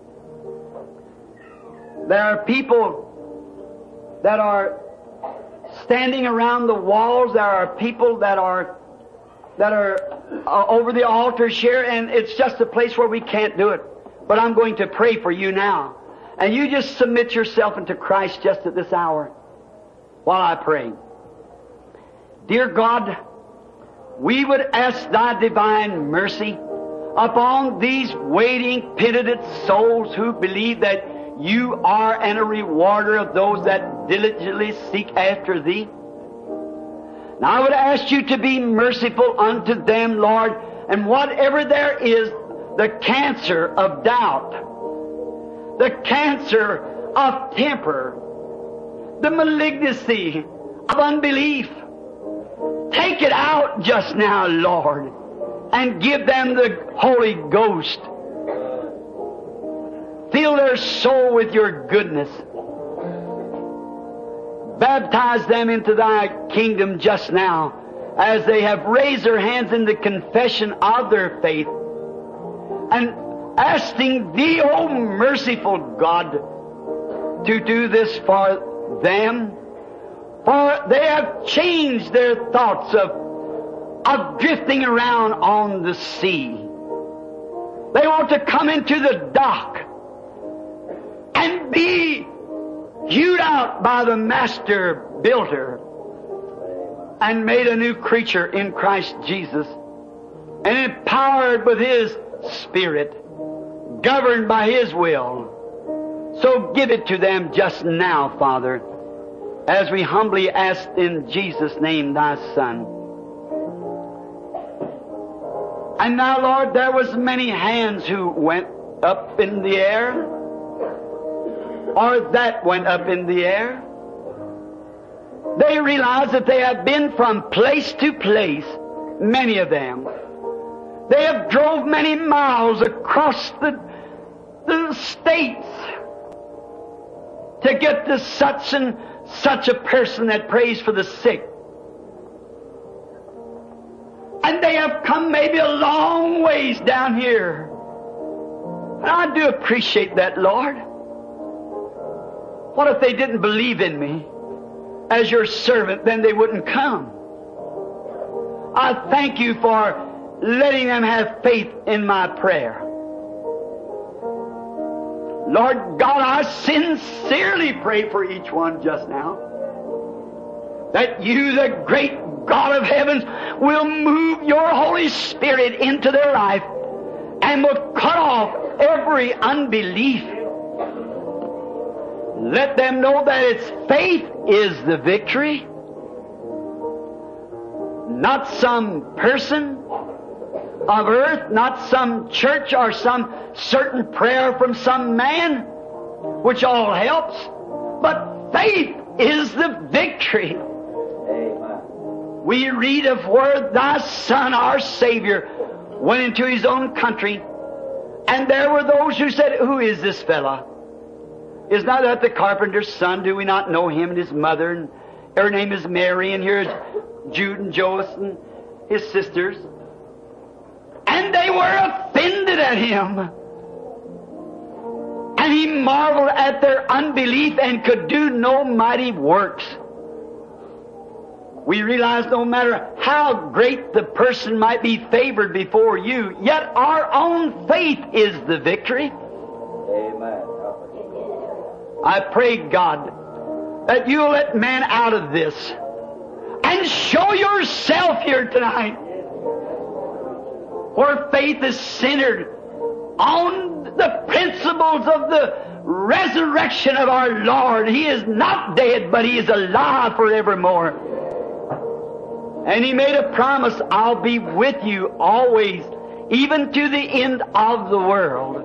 There are people that are standing around the walls. There are people that are that are uh, over the altars here, and it's just a place where we can't do it. But I'm going to pray for you now, and you just submit yourself into Christ just at this hour while I pray. Dear God, we would ask Thy divine mercy upon these waiting, penitent souls who believe that You are and a rewarder of those that diligently seek after Thee. Now I would ask You to be merciful unto them, Lord, and whatever there is, the cancer of doubt, the cancer of temper, the malignancy of unbelief, take it out just now, Lord, and give them the Holy Ghost. Fill their soul with Your goodness. Baptize them into Thy kingdom just now as they have raised their hands in the confession of their faith and asking Thee, O merciful God, to do this for them. For they have changed their thoughts of, of drifting around on the sea. They want to come into the dock and be hewed out by the Master Builder and made a new creature in Christ Jesus, and empowered with His Spirit, governed by His will. So give it to them just now, Father, as we humbly ask in Jesus' name, Thy Son. And now, Lord, there was many hands who went up in the air. or that went up in the air. They realize that they have been from place to place, many of them. They have drove many miles across the, the states to get to such and such a person that prays for the sick. And they have come maybe a long ways down here. And I do appreciate that, Lord. What if they didn't believe in me as your servant? Then they wouldn't come. I thank you for letting them have faith in my prayer. Lord God, I sincerely pray for each one just now, that you, the great God of heavens, will move your Holy Spirit into their life and will cut off every unbelief. Let them know that its faith is the victory, not some person of earth, not some church or some certain prayer from some man, which all helps, but faith is the victory. Amen. We read of where thy Son, our Savior, went into his own country, and there were those who said, who is this fella? Is not that the carpenter's son? Do we not know him and his mother? And her name is Mary, and here's Jude and Joseph and his sisters. And they were offended at him. And he marveled at their unbelief and could do no mighty works. We realize no matter how great the person might be favored before you, yet our own faith is the victory. Amen. I pray, God, that you'll let man out of this and show yourself here tonight, where faith is centered on the principles of the resurrection of our Lord. He is not dead, but He is alive forevermore. And He made a promise, I'll be with you always, even to the end of the world.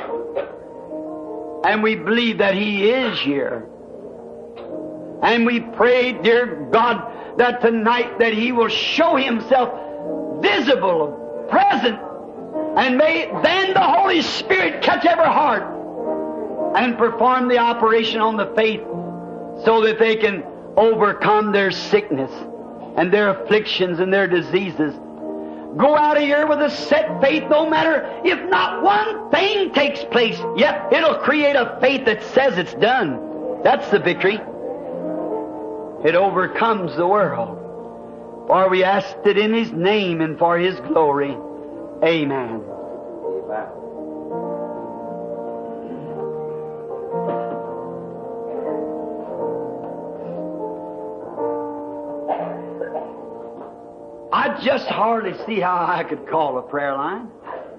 And we believe that He is here. And we pray, dear God, that tonight that He will show Himself visible, present, and may then the Holy Spirit touch every heart and perform the operation on the faith so that they can overcome their sickness and their afflictions and their diseases. Go out of here with a set faith, no matter if not one thing takes place, yet it'll create a faith that says it's done. That's the victory. It overcomes the world. For we asked it in His name and for His glory. Amen. Amen. I just hardly see how I could call a prayer line.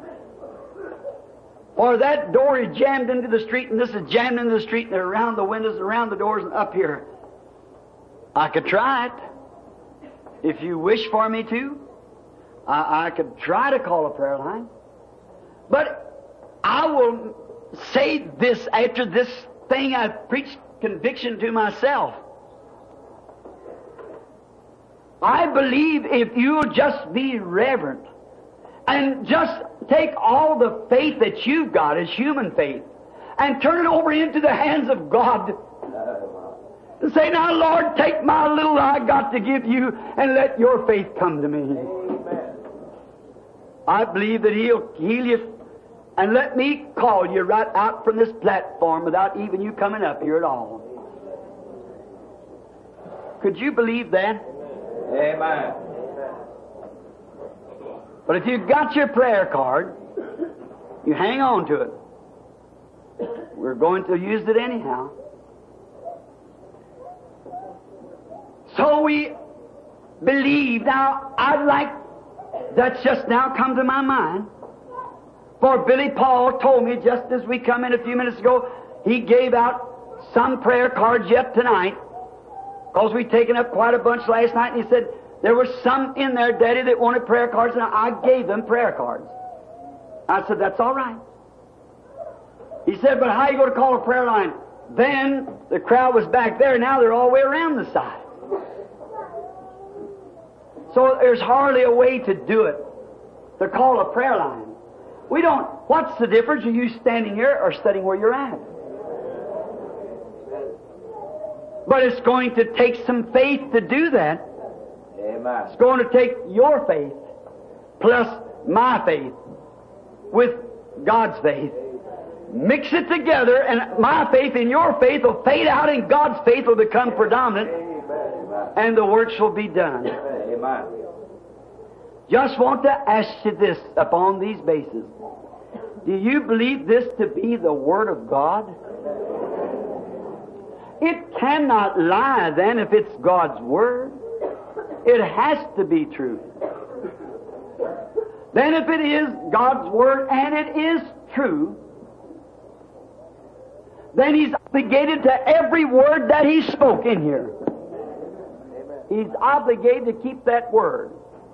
For that door is jammed into the street, and this is jammed into the street, and they're around the windows, and around the doors, and up here. I could try it. If you wish for me to, I, I could try to call a prayer line. But I will say this after this thing I've preached conviction to myself. I believe if you'll just be reverent and just take all the faith that you've got as human faith and turn it over into the hands of God and say, now, Lord, take my little I got to give you and let your faith come to me. Amen. I believe that He'll heal you and let me call you right out from this platform without even you coming up here at all. Could you believe that? Amen. But if you've got your prayer card, you hang on to it. We're going to use it anyhow. So we believe. Now, I'd like, that's just now come to my mind. For Billy Paul told me just as we come in a few minutes ago, he gave out some prayer cards yet tonight. Because we'd taken up quite a bunch last night, and he said, there were some in there, Daddy, that wanted prayer cards, and I gave them prayer cards. I said, that's all right. He said, but how are you going to call a prayer line? then the crowd was back there. Now they're all the way around the side. So there's hardly a way to do it, to call a prayer line. We don't. What's the difference? Are you standing here or sitting where you're at? But it's going to take some faith to do that. Amen. It's going to take your faith plus my faith with God's faith. Mix it together, and my faith and your faith will fade out, and God's faith will become predominant, and the works will be done. Amen. Just want to ask you this upon these bases. Do you believe this to be the Word of God? It cannot lie then if it's God's Word. It has to be true. Then if it is God's Word and it is true, then He's obligated to every word that He spoke in here. He's obligated to keep that Word.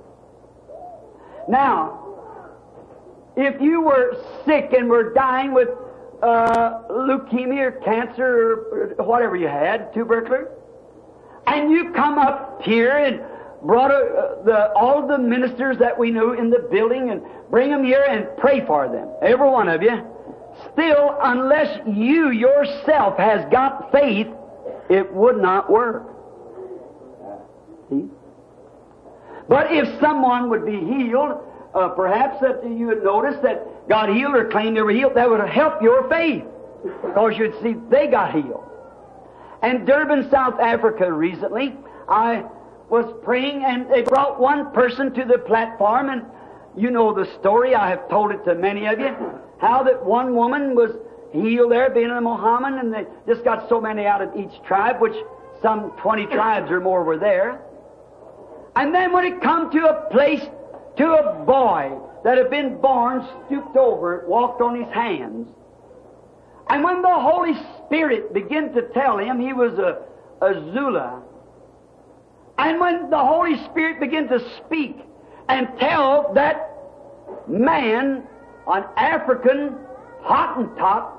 Now, if you were sick and were dying with uh, leukemia or cancer or whatever you had, tuberculosis, and you come up here and brought a, the, all the ministers that we knew in the building and bring them here and pray for them, every one of you, still, unless you yourself has got faith, it would not work. See? But if someone would be healed, uh, perhaps that you would notice that God healed or claimed they were healed, that would help your faith, because you'd see they got healed. And Durban, South Africa, recently, I was praying, and they brought one person to the platform, and you know the story. I have told it to many of you, how that one woman was healed there, being a Mohammedan, and they just got so many out of each tribe, which some twenty tribes or more were there. And then when it come to a place, to a boy that had been born, stooped over, walked on his hands. And when the Holy Spirit began to tell him he was a, a Zula, and when the Holy Spirit began to speak and tell that man, an African Hottentot,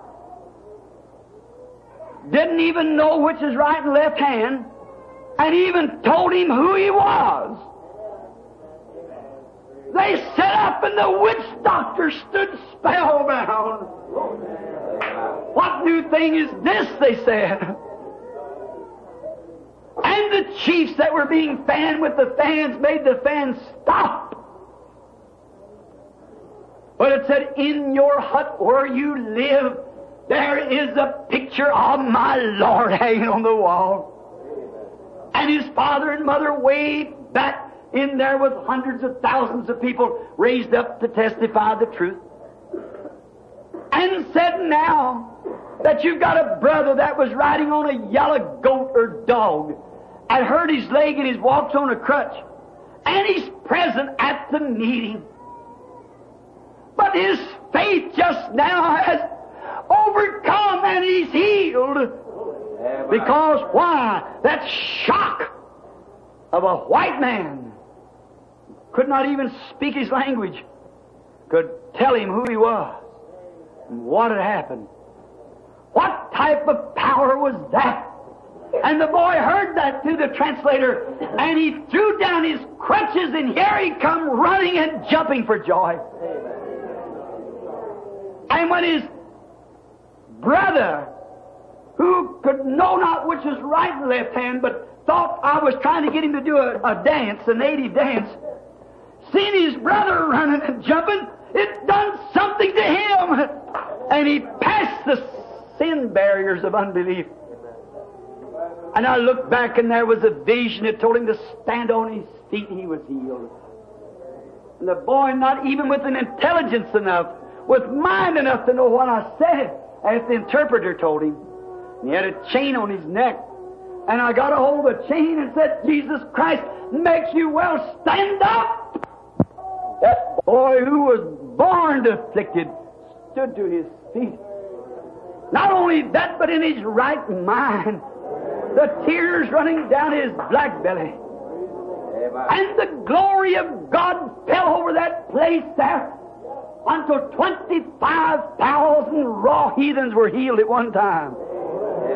didn't even know which is right and left hand, and even told him who he was. They set up and the witch doctor stood spellbound. What new thing is this, they said. And the chiefs that were being fanned with the fans made the fans stop. But it said, in your hut where you live, there is a picture of my Lord hanging on the wall. And his father and mother way back in there with hundreds of thousands of people raised up to testify the truth. And said now that you've got a brother that was riding on a yellow goat or dog and hurt his leg and he walks on a crutch. And he's present at the meeting. But his faith just now has overcome and he's healed. Because why? That shock of a white man could not even speak his language, could tell him who he was and what had happened. What type of power was that? And the boy heard that through the translator, and he threw down his crutches, and here he come running and jumping for joy. And when his brother, who could know not which was right and left hand, but thought I was trying to get him to do a, a dance, a native dance, seen his brother running and jumping, it done something to him. And he passed the sin barriers of unbelief. And I looked back, and there was a vision that told him to stand on his feet. He was healed. And the boy, not even with an intelligence enough, with mind enough to know what I said, as the interpreter told him. And he had a chain on his neck. And I got a hold of the chain and said, Jesus Christ makes you well, stand up! That boy who was born afflicted stood to his feet. Not only that, but in his right mind, the tears running down his black belly. Amen. And the glory of God fell over that place there until twenty-five thousand raw heathens were healed at one time.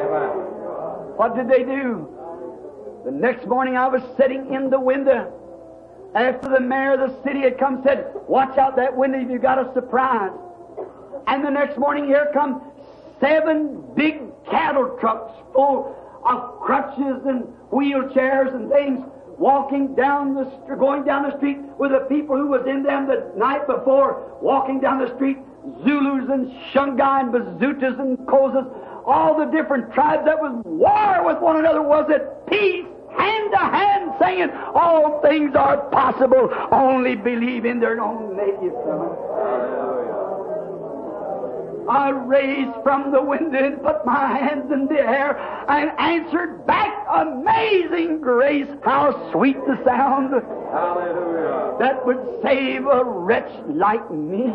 What did they do? The next morning I was sitting in the window after the mayor of the city had come and said, watch out that window if you got a surprise. And the next morning here come seven big cattle trucks full of crutches and wheelchairs and things walking down the st- going down the street with the people who was in them the night before, walking down the street, Zulus and Shungai and Bazutas and Kozas, all the different tribes that was war with one another, was at peace, hand to hand, saying, all things are possible, only believe in their own native tongue. I raised from the window and put my hands in the air and answered back, amazing grace, how sweet the sound. Hallelujah. That would save a wretch like me.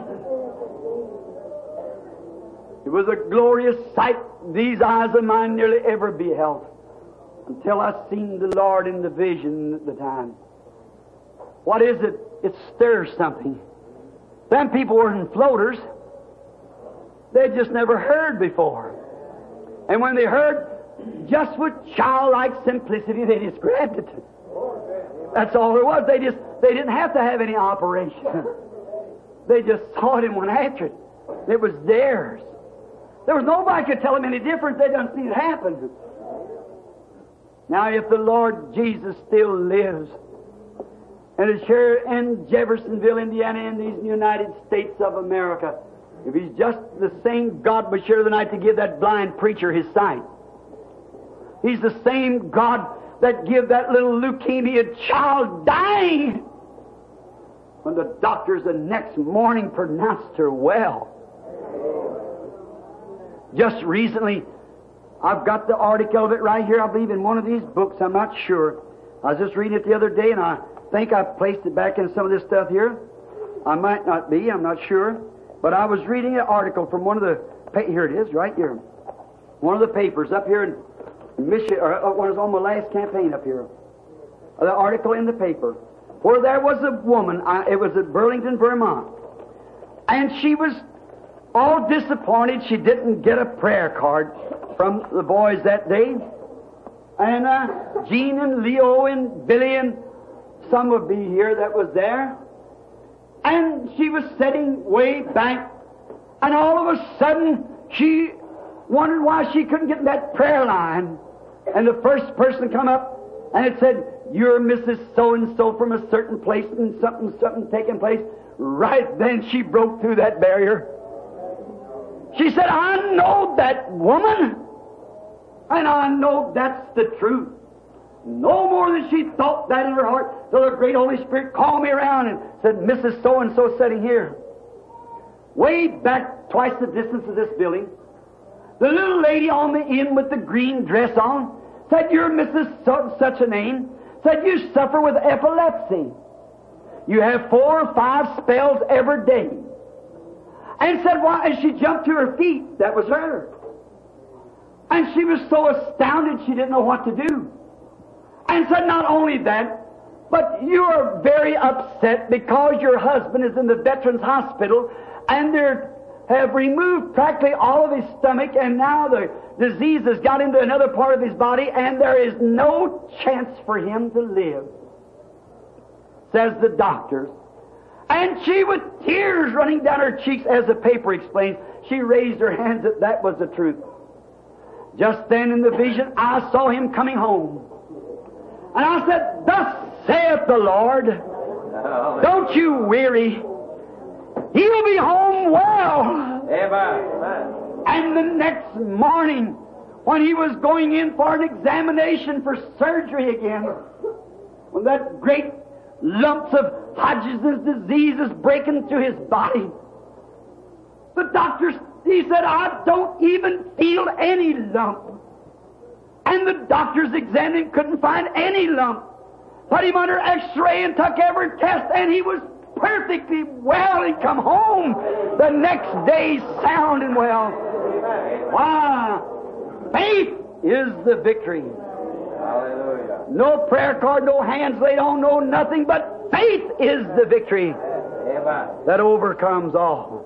It was a glorious sight these eyes of mine nearly ever beheld, until I seen the Lord in the vision at the time. What is it? It stirs something. Them people were in floaters. They'd just never heard before. And when they heard, just with childlike simplicity, they just grabbed it. That's all there was. They just, they didn't have to have any operation. They just saw it and went after it. It was theirs. There was nobody could tell them any difference. They didn't see it happen. Now, if the Lord Jesus still lives, and is here in Jeffersonville, Indiana, in these United States of America, if He's just the same God was here tonight to give that blind preacher his sight. He's the same God that give that little leukemia child dying when the doctors the next morning pronounced her well. Just recently, I've got the article of it right here, I believe, in one of these books. I'm not sure. I was just reading it the other day, and I think I placed it back in some of this stuff here. I might not be, I'm not sure. But I was reading an article from one of the, pa- here it is, right here. One of the papers up here in Michigan, or uh, one was on my last campaign up here. The article in the paper, where there was a woman, I, it was at Burlington, Vermont, and she was all disappointed she didn't get a prayer card from the boys that day. And uh, Gene and Leo and Billy and some would be here that was there. And she was sitting way back, and all of a sudden she wondered why she couldn't get in that prayer line. And the first person come up, and it said, "You're Missus So-and-so from a certain place, and something, something taking place." Right then she broke through that barrier. She said, "I know that woman, and I know that's the truth." No more than she thought that in her heart, till the great Holy Spirit called me around and said, "Missus So-and-so sitting here." Way back twice the distance of this building, the little lady on the end with the green dress on said, "You're Missus So, such a name." Said, "You suffer with epilepsy. You have four or five spells every day." And said, "Why?" And she jumped to her feet. That was her. And she was so astounded she didn't know what to do. And said, "Not only that, but you are very upset because your husband is in the Veterans Hospital and they have removed practically all of his stomach, and now the disease has got into another part of his body and there is no chance for him to live," says the doctors. And she, with tears running down her cheeks, as the paper explains, she raised her hands that that was the truth. Just then in the vision, I saw him coming home. And I said, "Thus saith the Lord, don't you weary. He'll be home well." Amen. And the next morning, when he was going in for an examination for surgery again, when that great lumps of Hodgkin's disease is breaking through his body, the doctors, he said, "I don't even feel any lump." And the doctors examined him, couldn't find any lump. Put him under x-ray and took every test, and he was perfectly well. He'd come home the next day sound and well. Why? Faith is the victory. Hallelujah. No prayer card, no hands laid on, no nothing, but faith is the victory Amen. that overcomes all.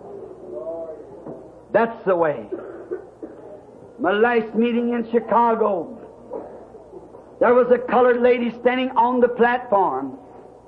That's the way. My last meeting in Chicago, there was a colored lady standing on the platform.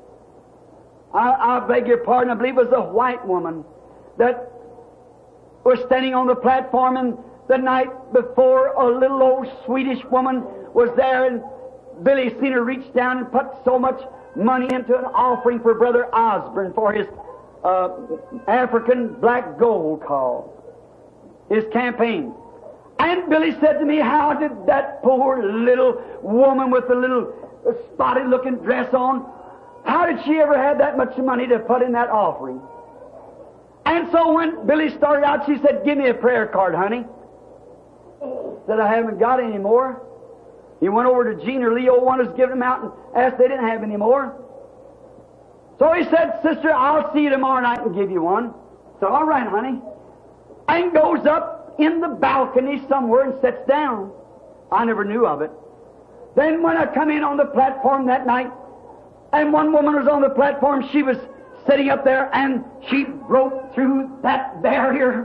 I, I beg your pardon, I believe it was a white woman that was standing on the platform, and the night before a little old Swedish woman was there, and Billy seen her reach down and put so much money into an offering for Brother Osborne for his uh, African black gold call, his campaign. And Billy said to me, how did that poor little woman with the little spotted looking dress on, how did she ever have that much money to put in that offering? And so when Billy started out, she said, give me a prayer card, honey. Said, I haven't got any more. He went over to Gene or Leo, one was giving them out, and asked if they didn't have any more. So he said, sister, I'll see you tomorrow night and give you one. So, all right, honey. And goes up in the balcony somewhere and sits down. I never knew of it. Then when I come in on the platform that night, and one woman was on the platform, she was sitting up there, and she broke through that barrier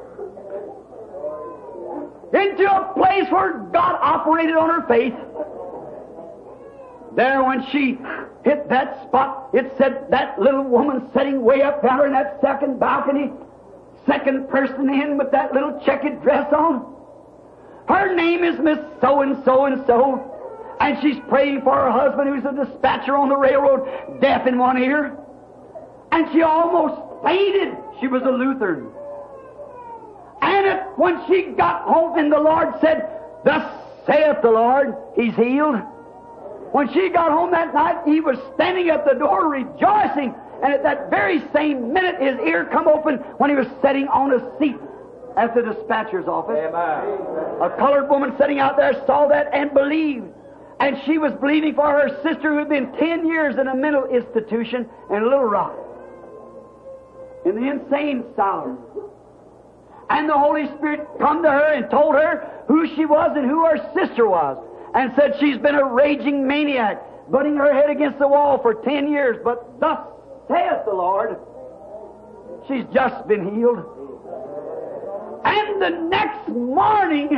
into a place where God operated on her faith. There, when she hit that spot, it said that little woman sitting way up there in that second balcony, second person in with that little checkered dress on. Her name is Miss So-and-so and so, and she's praying for her husband who's a dispatcher on the railroad, deaf in one ear. And she almost fainted. She was a Lutheran. And it, when she got home and the Lord said, thus saith the Lord, He's healed. When she got home that night, he was standing at the door rejoicing. And at that very same minute, his ear come open when he was sitting on a seat at the dispatcher's office. Amen. A colored woman sitting out there saw that and believed. And she was believing for her sister who had been ten years in a mental institution in Little Rock, in the insane asylum. And the Holy Spirit come to her and told her who she was and who her sister was, and said she's been a raging maniac, butting her head against the wall for ten years, but thus saith the Lord, she's just been healed. And the next morning,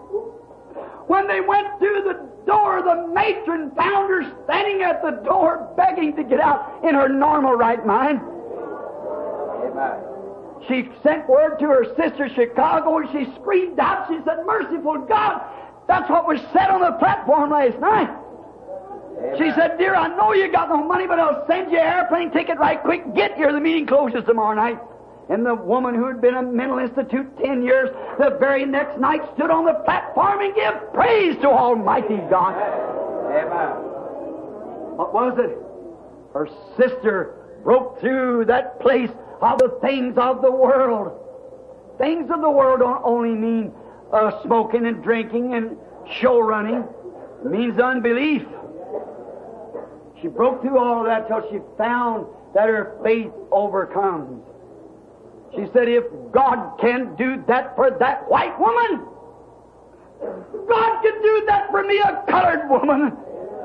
when they went through the door, the matron found her standing at the door begging to get out in her normal right mind. Amen. She sent word to her sister Chicago, and she screamed out. She said, merciful God, that's what was said on the platform last night. Amen. She said, dear, I know you got no money, but I'll send you an airplane ticket right quick. Get here. The meeting closes tomorrow night. And the woman who had been in a mental institute ten years, the very next night stood on the platform and gave praise to Almighty God. Amen. What was it? Her sister broke through that place of the things of the world. Things of the world don't only mean uh, smoking and drinking and show running. It means unbelief. She broke through all of that till she found that her faith overcomes. She said, if God can do that for that white woman, God can do that for me, a colored woman.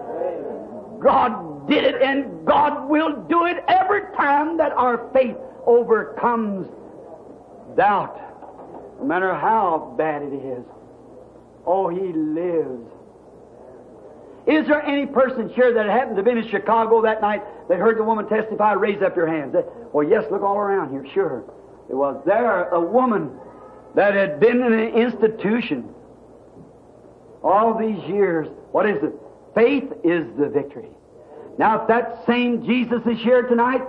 God did it, and God will do it every time that our faith overcomes doubt, no matter how bad it is. Oh, He lives. Is there any person here that happened to be in Chicago that night that heard the woman testify? Raise up your hands. Well, yes, look all around here. Sure. It was there a woman that had been in an institution all these years. What is it? Faith is the victory. Now, if that same Jesus is here tonight,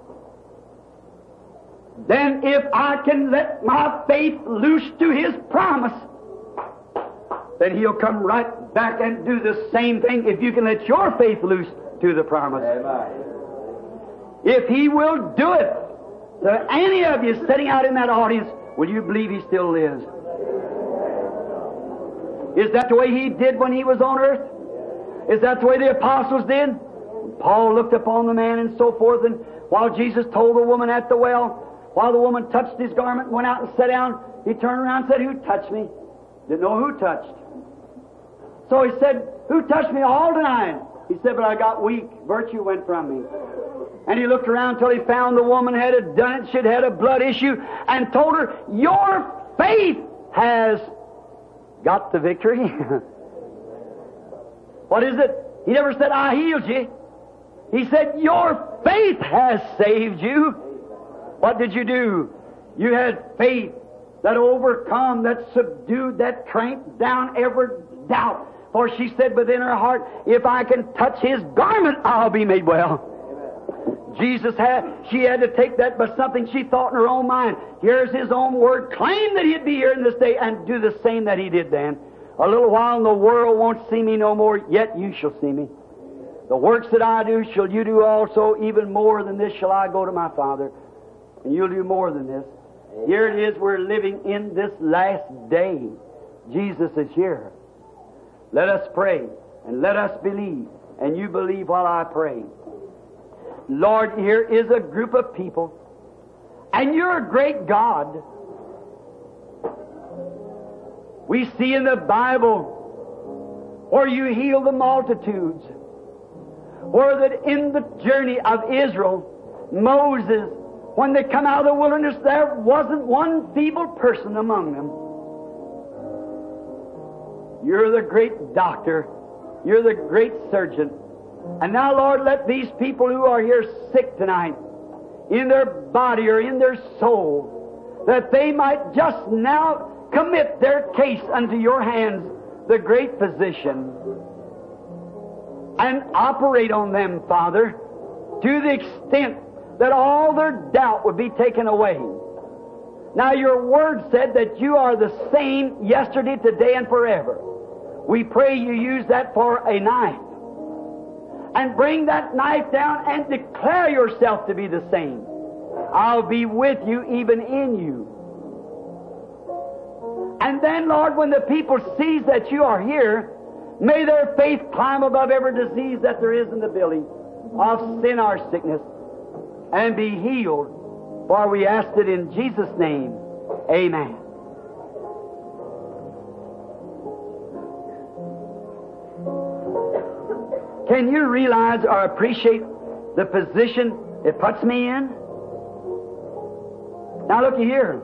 then if I can let my faith loose to His promise, then He'll come right back and do the same thing if you can let your faith loose to the promise. Amen. If He will do it to any of you sitting out in that audience, will you believe He still lives? Is that the way He did when He was on earth? Is that the way the apostles did? Paul looked upon the man and so forth, and while Jesus told the woman at the well, while the woman touched his garment and went out and sat down, he turned around and said, who touched me? Didn't know who touched. So he said, who touched me? All denied. He said, but I got weak. Virtue went from me. And he looked around till he found the woman had done it. She'd had a blood issue, and told her, your faith has got the victory. What is it? He never said, I healed you. He said, your faith has saved you. What did you do? You had faith that overcome, that subdued, that tramped down every doubt. For she said within her heart, if I can touch His garment, I'll be made well. Jesus had, she had to take that by something she thought in her own mind. Here's His own word. Claim that He'd be here in this day and do the same that He did then. A little while and the world won't see me no more, yet you shall see me. The works that I do shall you do also, even more than this shall I go to my Father. And you'll do more than this. Here it is, we're living in this last day. Jesus is here. Let us pray and let us believe. And you believe while I pray. Lord, here is a group of people, and You're a great God. We see in the Bible where You heal the multitudes, where that in the journey of Israel, Moses, when they come out of the wilderness, there wasn't one feeble person among them. You're the great doctor. You're the great surgeon. And now, Lord, let these people who are here sick tonight, in their body or in their soul, that they might just now commit their case unto Your hands, the great physician, and operate on them, Father, to the extent that all their doubt would be taken away. Now, Your Word said that You are the same yesterday, today, and forever. We pray You use that for a knife. And bring that knife down and declare Yourself to be the same. I'll be with You, even in You. And then, Lord, when the people sees that You are here, may their faith climb above every disease that there is in the building of sin or sickness and be healed. For we ask it in Jesus' name. Amen. Can you realize or appreciate the position it puts me in? Now looky here.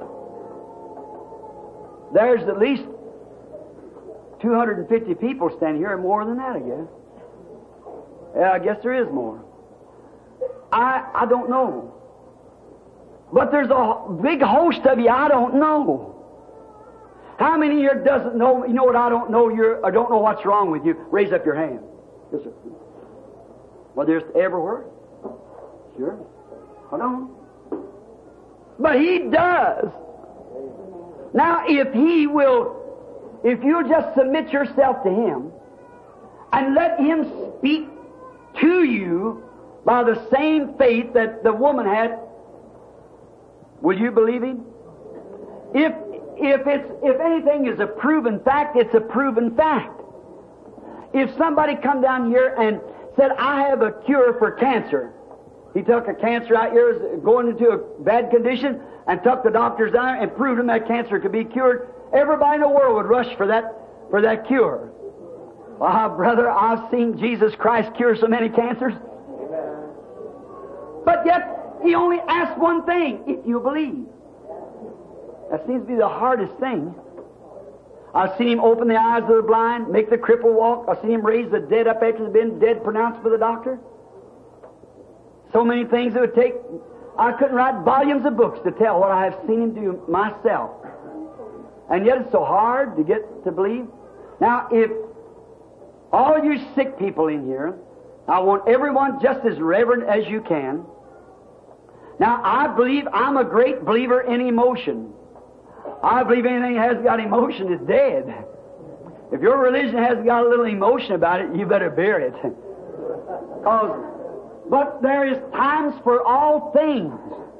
There's at least two hundred fifty people standing here, and more than that, I guess. Yeah, I guess there is more. I I don't know. But there's a big host of you I don't know. How many here doesn't know? You know what I don't know? You're, I don't know what's wrong with you. Raise up your hand. Yes, sir. Well, there's everywhere. Sure. Hold on. But He does. Now, if He will, if you'll just submit yourself to Him and let Him speak to you by the same faith that the woman had, will you believe Him? If if it's if anything is a proven fact, it's a proven fact. If somebody come down here and said, I have a cure for cancer. He took a cancer out here, going into a bad condition, and took the doctors down there and proved him that cancer could be cured. Everybody in the world would rush for that for that cure. Well, brother, I've seen Jesus Christ cure so many cancers. Amen. But yet, He only asked one thing, if you believe. That seems to be the hardest thing. I've seen Him open the eyes of the blind, make the cripple walk. I've seen Him raise the dead up after they've been dead pronounced by the doctor. So many things it would take. I couldn't write volumes of books to tell what I have seen Him do myself. And yet it's so hard to get to believe. Now, if all you sick people in here, I want everyone just as reverent as you can. Now, I believe I'm a great believer in emotion. I believe anything that has got emotion is dead. If your religion has got a little emotion about it, you better bear it. Cause, but there is times for all things.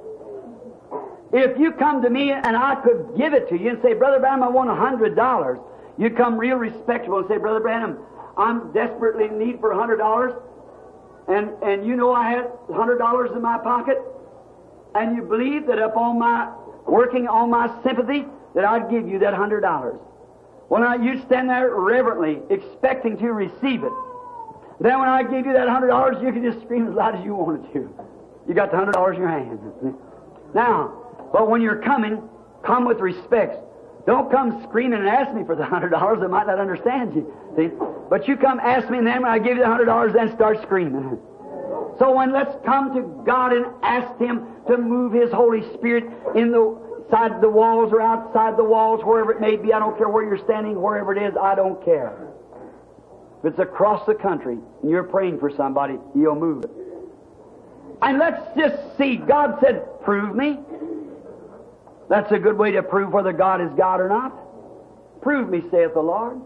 If you come to me and I could give it to you and say, Brother Branham, I want a hundred dollars. You come real respectable and say, Brother Branham, I'm desperately in need for a hundred dollars. And, and you know I had a hundred dollars in my pocket. And you believe that upon my working on my sympathy, that I'd give you that hundred dollars. Well, now you stand there reverently, expecting to receive it. Then when I give you that hundred dollars, you can just scream as loud as you wanted to. You got the hundred dollars in your hand. Now, but when you're coming, come with respect. Don't come screaming and ask me for the hundred dollars. I might not understand you. See? But you come ask me, and then when I give you the hundred dollars, then start screaming. So when let's come to God and ask Him to move His Holy Spirit in the inside the walls or outside the walls, wherever it may be. I don't care where you're standing, wherever it is, I don't care. If it's across the country and you're praying for somebody, He'll move it. And let's just see. God said, prove me. That's a good way to prove whether God is God or not. Prove me, saith the Lord.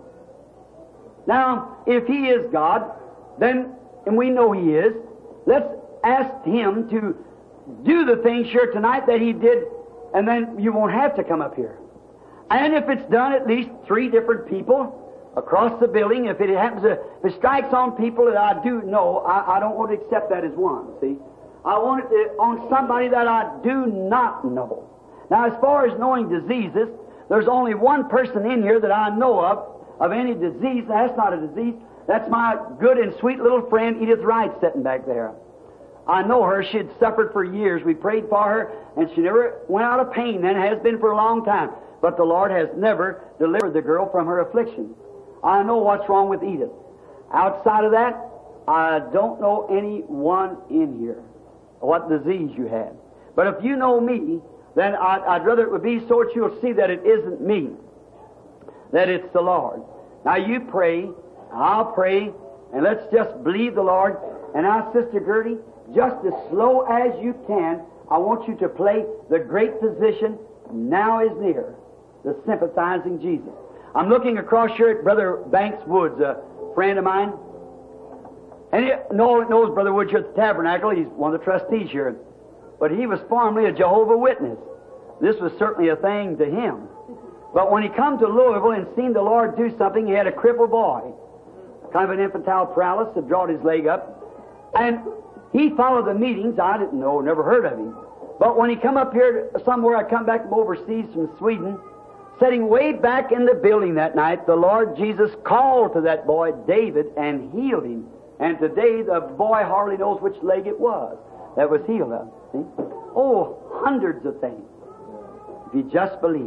Now, if He is God, then, and we know He is, let's ask Him to do the things here tonight that He did, and then you won't have to come up here. And if it's done, at least three different people across the building, if it happens to, if it strikes on people that I do know, I, I don't want to accept that as one, see? I want it to, on somebody that I do not know. Now, as far as knowing diseases, there's only one person in here that I know of, of any disease. That's not a disease. That's my good and sweet little friend, Edith Wright, sitting back there. I know her. She had suffered for years. We prayed for her, and she never went out of pain, and has been for a long time. But the Lord has never delivered the girl from her affliction. I know what's wrong with Edith. Outside of that, I don't know anyone in here what disease you had. But if you know me, then I'd, I'd rather it would be so that you'll see that it isn't me, that it's the Lord. Now you pray, I'll pray, and let's just believe the Lord. And now, Sister Gertie, just as slow as you can, I want you to play The Great Physician Now Is Near, the sympathizing Jesus. I'm looking across here at Brother Banks Woods, a friend of mine. And he knows, knows Brother Woods here at the Tabernacle. He's one of the trustees here. But he was formerly a Jehovah's Witness. This was certainly a thing to him. But when he come to Louisville and seen the Lord do something, he had a crippled boy, kind of an infantile paralysis, had brought his leg up. And he followed the meetings. I didn't know, never heard of him. But when he come up here somewhere, I come back from overseas from Sweden, sitting way back in the building that night, the Lord Jesus called to that boy, David, and healed him. And today the boy hardly knows which leg it was that was healed of. See? Oh, hundreds of things, if you just believe.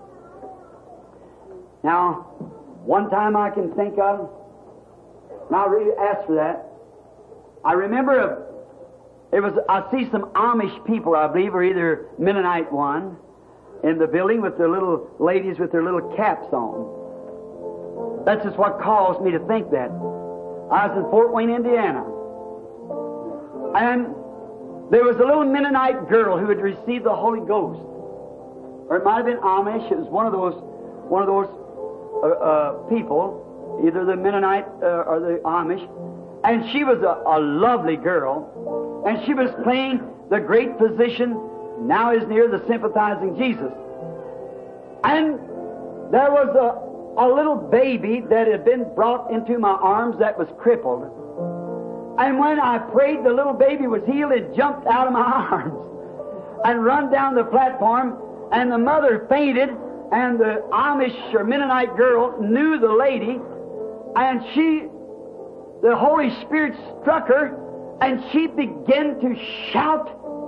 Now, one time I can think of, and I really asked for that, I remember a, it was, I see some Amish people, I believe, or either Mennonite one, in the building with their little ladies with their little caps on. That's just what caused me to think that. I was in Fort Wayne, Indiana. And there was a little Mennonite girl who had received the Holy Ghost. Or it might have been Amish. It was one of those, one of those uh, uh, people, either the Mennonite uh, or the Amish. And she was a, a lovely girl. And she was playing The Great Physician Now Is Near, the sympathizing Jesus. And there was a, a little baby that had been brought into my arms that was crippled. And when I prayed, the little baby was healed and jumped out of my arms and run down the platform, and the mother fainted, and the Amish or Mennonite girl knew the lady, and she, the Holy Spirit struck her, and she began to shout,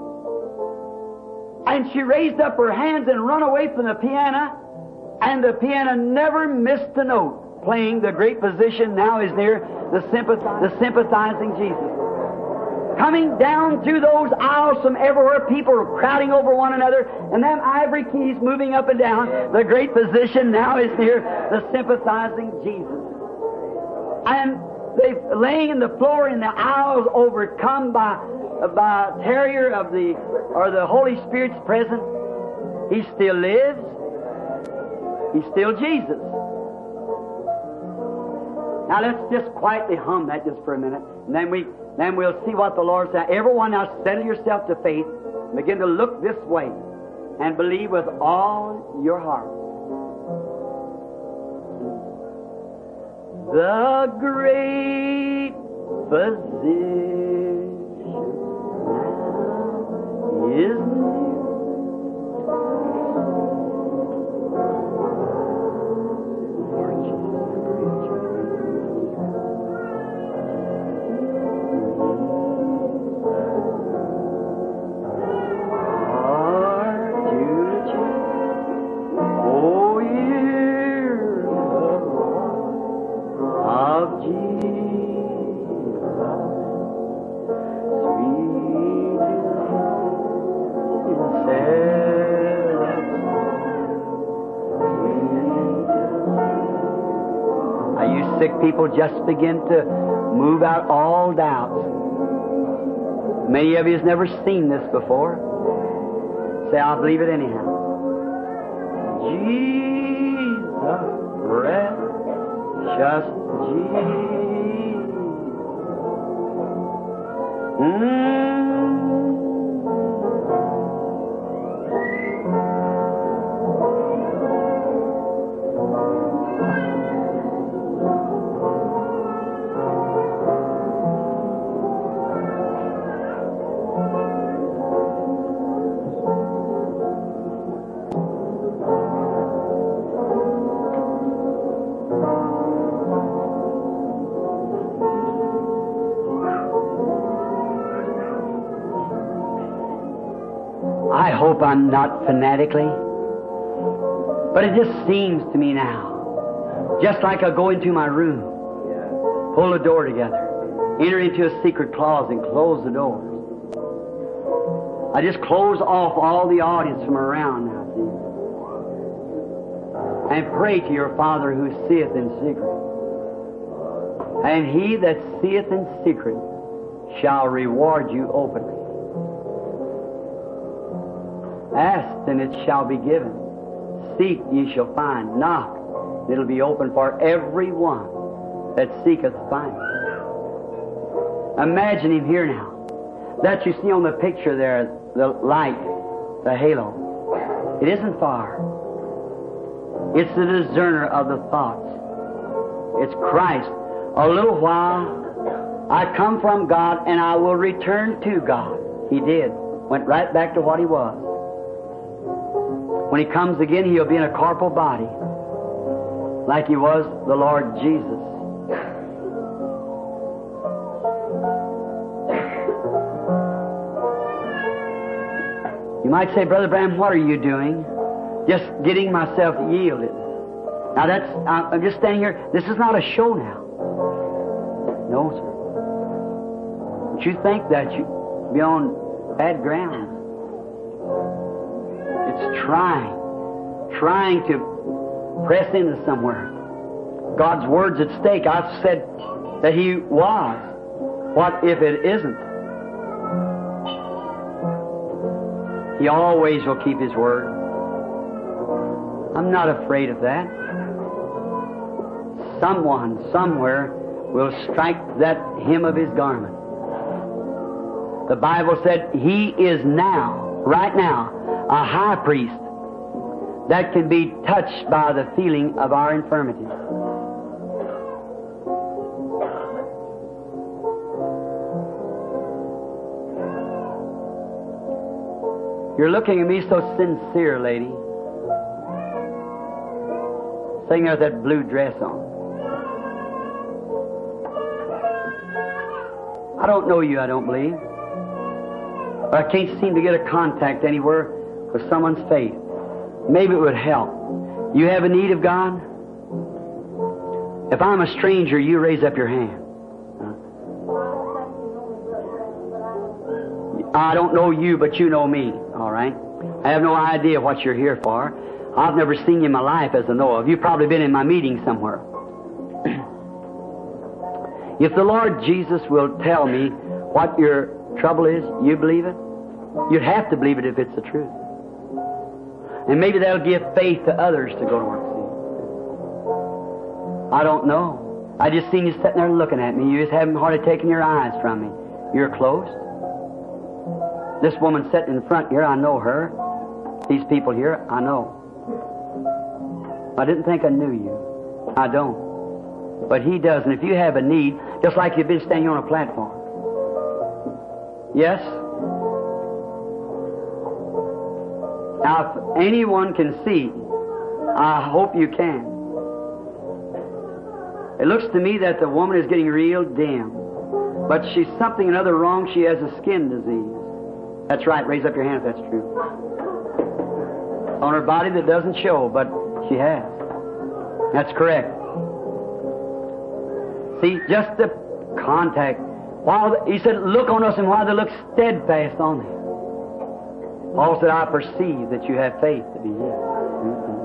and she raised up her hands and run away from the piano, and the piano never missed a note, playing The Great Physician Now Is Near, the, sympath- the sympathizing Jesus. Coming down through those aisles from everywhere, people were crowding over one another, and them ivory keys moving up and down. The Great Physician Now Is Near, the sympathizing Jesus. And they laying in the floor in the aisles, overcome by by terror of the or the Holy Spirit's presence. He still lives. He's still Jesus. Now let's just quietly hum that just for a minute, and then we then we'll see what the Lord said. Everyone, now settle yourself to faith. And begin to look this way and believe with all your heart. The great physician is near. Lord Jesus, I praise you. Lord, you, Jesus. Oh, Sick people just begin to move out all doubts. Many of you has never seen this before. Say, I'll believe it anyhow. Jesus, precious Jesus. Mm. I hope I'm not fanatically, but it just seems to me now, just like I go into my room, pull the door together, enter into a secret closet and close the door. I just close off all the audience from around now, see, and pray to your Father who seeth in secret. And he that seeth in secret shall reward you openly. Ask, and it shall be given. Seek, ye shall find. Knock, and it'll be open for every one that seeketh findeth. Imagine him here now. That you see on the picture there, the light, the halo. It isn't far. It's the discerner of the thoughts. It's Christ. A little while, I come from God, and I will return to God. He did. Went right back to what he was. When he comes again, he'll be in a corporal body, like he was the Lord Jesus. You might say, Brother Branham, what are you doing? Just getting myself yielded. Now that's, I'm just standing here. This is not a show now. No, sir. Don't you think that you be on bad ground? It's trying, trying to press into somewhere. God's Word's at stake. I said that He was. What if it isn't? He always will keep His Word. I'm not afraid of that. Someone, somewhere, will strike that hem of His garment. The Bible said He is now, right now, a high priest that can be touched by the feeling of our infirmities. You're looking at me so sincere, lady. Sitting there with that blue dress on. I don't know you, I don't believe. But I can't seem to get a contact anywhere with someone's faith. Maybe it would help. You have a need of God? If I'm a stranger, you raise up your hand. I don't know you, but you know me, all right? I have no idea what you're here for. I've never seen you in my life as I know of. You've probably been in my meeting somewhere. If the Lord Jesus will tell me what your trouble is, you believe it? You'd have to believe it if it's the truth. And maybe that'll give faith to others to go to work. See? I don't know. I just seen you sitting there looking at me. You just haven't hardly taken your eyes from me. You're close. This woman sitting in front here, I know her. These people here, I know. I didn't think I knew you. I don't. But He does. And if you have a need, just like you've been standing on a platform. Yes? Now, if anyone can see, I hope you can. It looks to me that the woman is getting real dim. But she's something another wrong. She has a skin disease. That's right. Raise up your hand if that's true. On her body that doesn't show, but she has. That's correct. See, just the contact. While he said, look on us, and while they look steadfast on them. Paul said, I perceive that you have faith to be healed. Mm-hmm.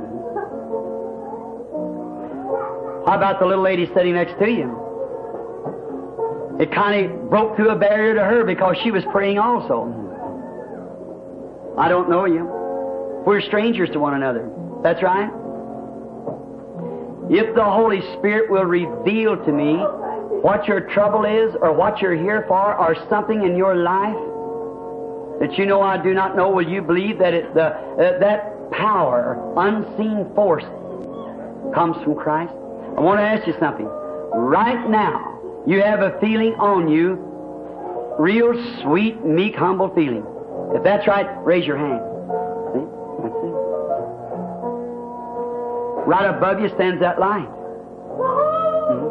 How about the little lady sitting next to you? It kind of broke through a barrier to her because she was praying also. I don't know you. We're strangers to one another. That's right. If the Holy Spirit will reveal to me what your trouble is or what you're here for or something in your life that you know I do not know, will you believe that it, the, uh, that power, unseen force, comes from Christ? I want to ask you something. Right now, you have a feeling on you, real sweet, meek, humble feeling. If that's right, raise your hand. See? That's it. Right above you stands that light. Mm-hmm.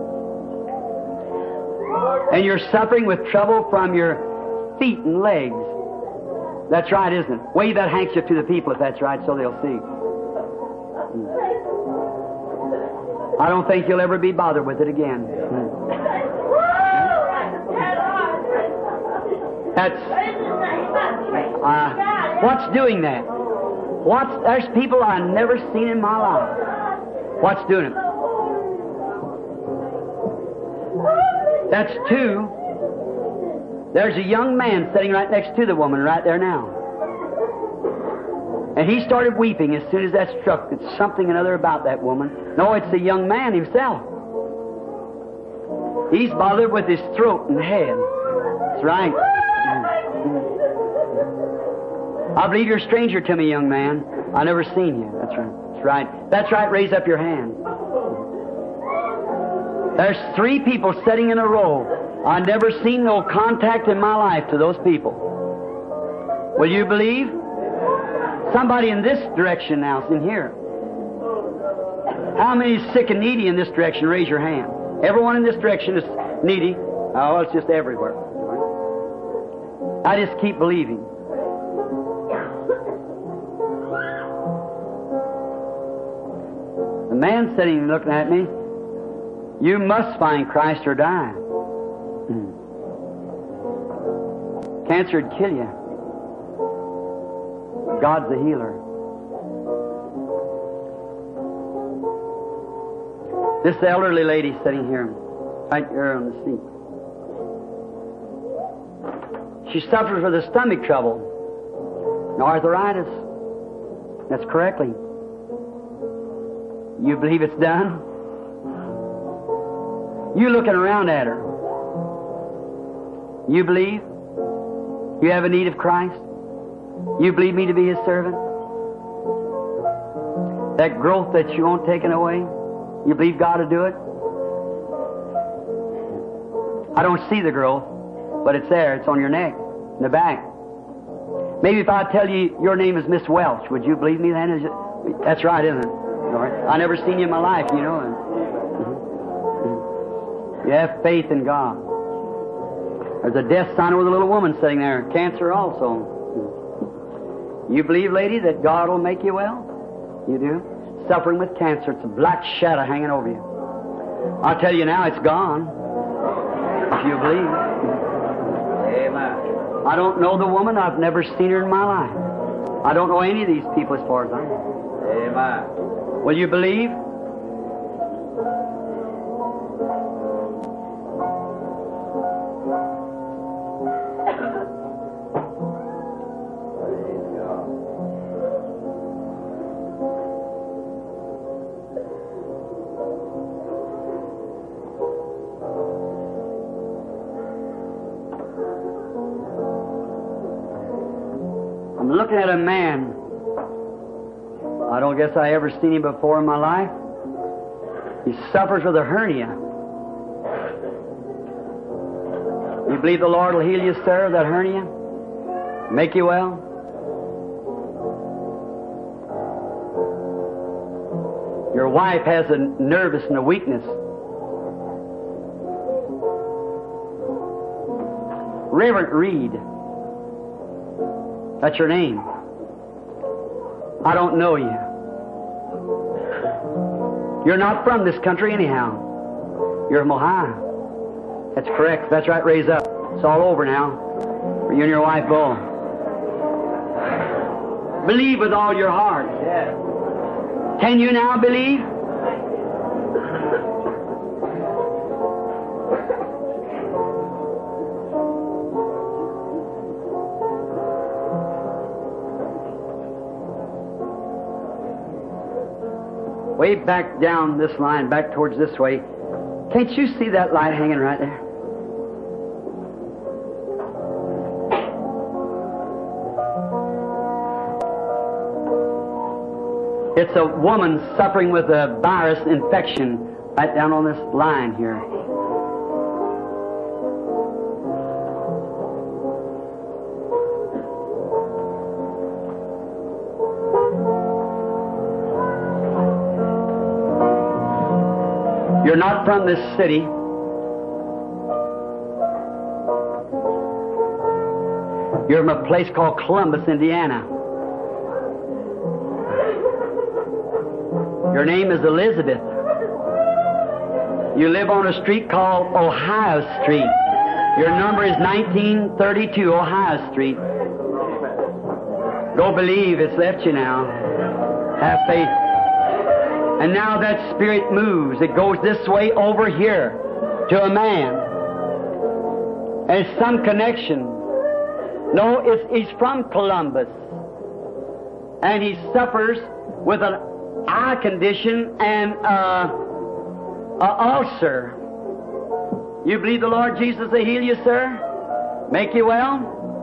And you're suffering with trouble from your feet and legs. That's right, isn't it? Wave that handkerchief to the people if that's right, so they'll see. Mm. I don't think you'll ever be bothered with it again. Mm. That's uh, what's doing that? What's there's people I've never seen in my life. What's doing it? That's two. There's a young man sitting right next to the woman right there now. And he started weeping as soon as that struck. It's something another about that woman. No, it's the young man himself. He's bothered with his throat and head. That's right. I believe you're a stranger to me, young man. I've never seen you. That's right. That's right. That's right. Raise up your hand. There's three people sitting in a row. I've never seen no contact in my life to those people. Will you believe? Somebody in this direction now is in here. How many is sick and needy in this direction? Raise your hand. Everyone in this direction is needy. Oh, it's just everywhere. I just keep believing. The man sitting and looking at me, you must find Christ or die. Cancer would kill you. God's the healer. This elderly lady sitting here, right here on the seat. She suffers with a stomach trouble, and arthritis. That's correctly. You believe it's done? You looking around at her. You believe you have a need of Christ? You believe me to be His servant? That growth that you want taken away, you believe God will do it? I don't see the growth, but it's there. It's on your neck, in the back. Maybe if I tell you your name is Miss Welch, would you believe me then? Is it? That's right, isn't it? I never seen you in my life, you know. And you have faith in God. There's a death sign with a little woman sitting there, cancer also. You believe, lady, that God will make you well? You do? Suffering with cancer, it's a black shadow hanging over you. I'll tell you now, it's gone. If you believe. Amen. I don't know the woman. I've never seen her in my life. I don't know any of these people as far as I know. Amen. Will you believe? I'm looking at a man. I don't guess I ever seen him before in my life. He suffers with a hernia. You believe the Lord will heal you, sir, of that hernia? Make you well? Your wife has a nervous and a weakness. Reverend Reed. That's your name. I don't know you. You're not from this country anyhow. You're from Ohio. That's correct. That's right. Raise up. It's all over now for you and your wife, Bull. Believe with all your heart. Can you now believe? Way back down this line, back towards this way. Can't you see that light hanging right there? It's a woman suffering with a virus infection right down on this line here. You're not from this city. You're from a place called Columbus, Indiana. Your name is Elizabeth. You live on a street called Ohio Street. Your number is nineteen thirty-two Ohio Street. Go believe, it's left you now. Have faith. And now that spirit moves. It goes this way over here to a man. And it's some connection. No, it's, he's from Columbus. And he suffers with an eye condition and uh, an ulcer. You believe the Lord Jesus will heal you, sir? Make you well?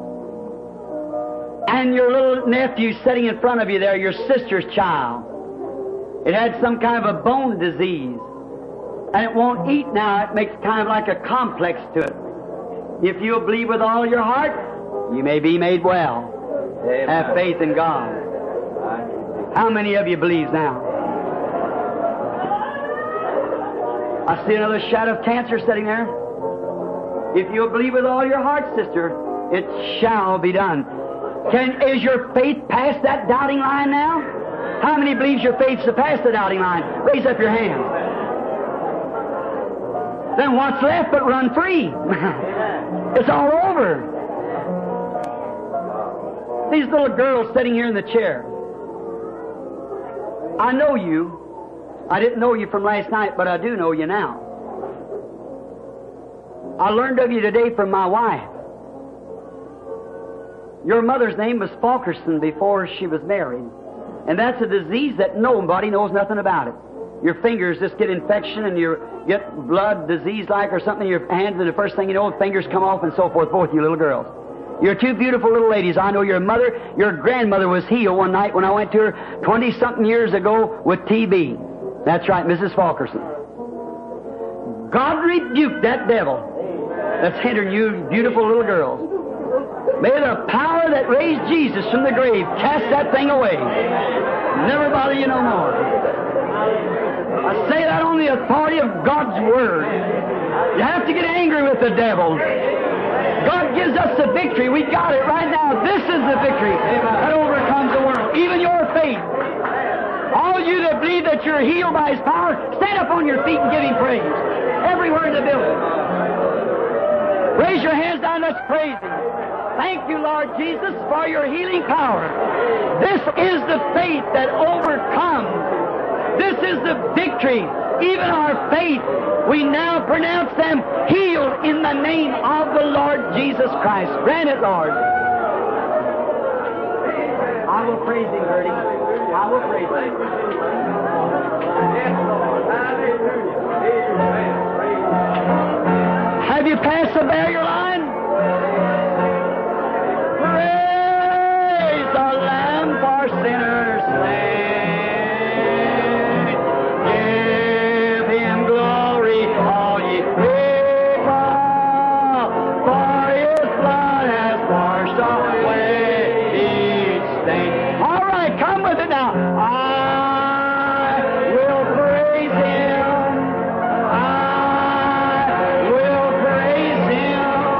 And your little nephew sitting in front of you there, your sister's child. It had some kind of a bone disease. And it won't eat now. It makes kind of like a complex to it. If you'll believe with all your heart, you may be made well. Amen. Have faith in God. How many of you believe now? I see another shadow of cancer sitting there. If you'll believe with all your heart, sister, it shall be done. Can, is your faith past that doubting line now? How many believes your faith's past the doubting line? Raise up your hand. Then what's left but run free? It's all over. These little girls sitting here in the chair. I know you. I didn't know you from last night, but I do know you now. I learned of you today from my wife. Your mother's name was Fulkerson before she was married. And that's a disease that nobody knows nothing about it. Your fingers just get infection and you get blood disease-like or something in your hands, and the first thing you know, fingers come off and so forth, both you little girls. You're two beautiful little ladies. I know your mother, your grandmother was healed one night when I went to her twenty-something years ago with T B. That's right, Missus Fulkerson. God rebuked that devil that's hindering you beautiful little girls. May the power that raised Jesus from the grave cast that thing away. Never bother you no more. I say that on the authority of God's Word. You have to get angry with the devil. God gives us the victory. We got it right now. This is the victory that overcomes the world. Even your faith. All you that believe that you're healed by His power, stand up on your feet and give Him praise. Everywhere in the building. Raise your hands down, let's praise Him. Thank you, Lord Jesus, for your healing power. This is the faith that overcomes. This is the victory. Even our faith, we now pronounce them healed in the name of the Lord Jesus Christ. Grant it, Lord. I will praise Him, Bertie. I will praise Him. Have you passed the barrier line? Praise the Lamb for sinners slain. Give Him glory, all ye people, for His blood has washed away each stain. All right, come with it now. I will praise Him. I will praise Him.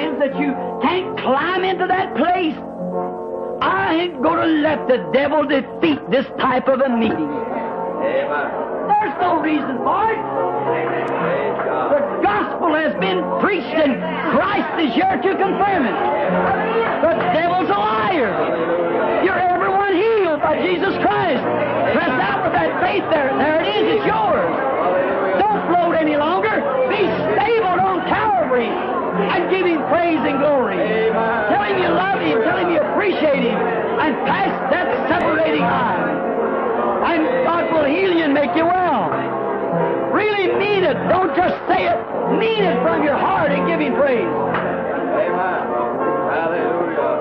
friends, that you can't climb into that place. I ain't going to let the devil defeat this type of a meeting. Amen. There's no reason for it. Praise God. The gospel has been preached and Christ is here to confirm it. The devil's a liar. You're everyone healed by Jesus Christ. Press out with that faith there. There it is. It's yours. Don't float any longer. Be stable on Calvary and give Him praise and glory. Tell Him you love Him. Tell Him you appreciate Him. And pass that separating line. And God will heal you and make you well. Really mean it. Don't just say it. Mean it from your heart and give Him praise. Amen. Hallelujah.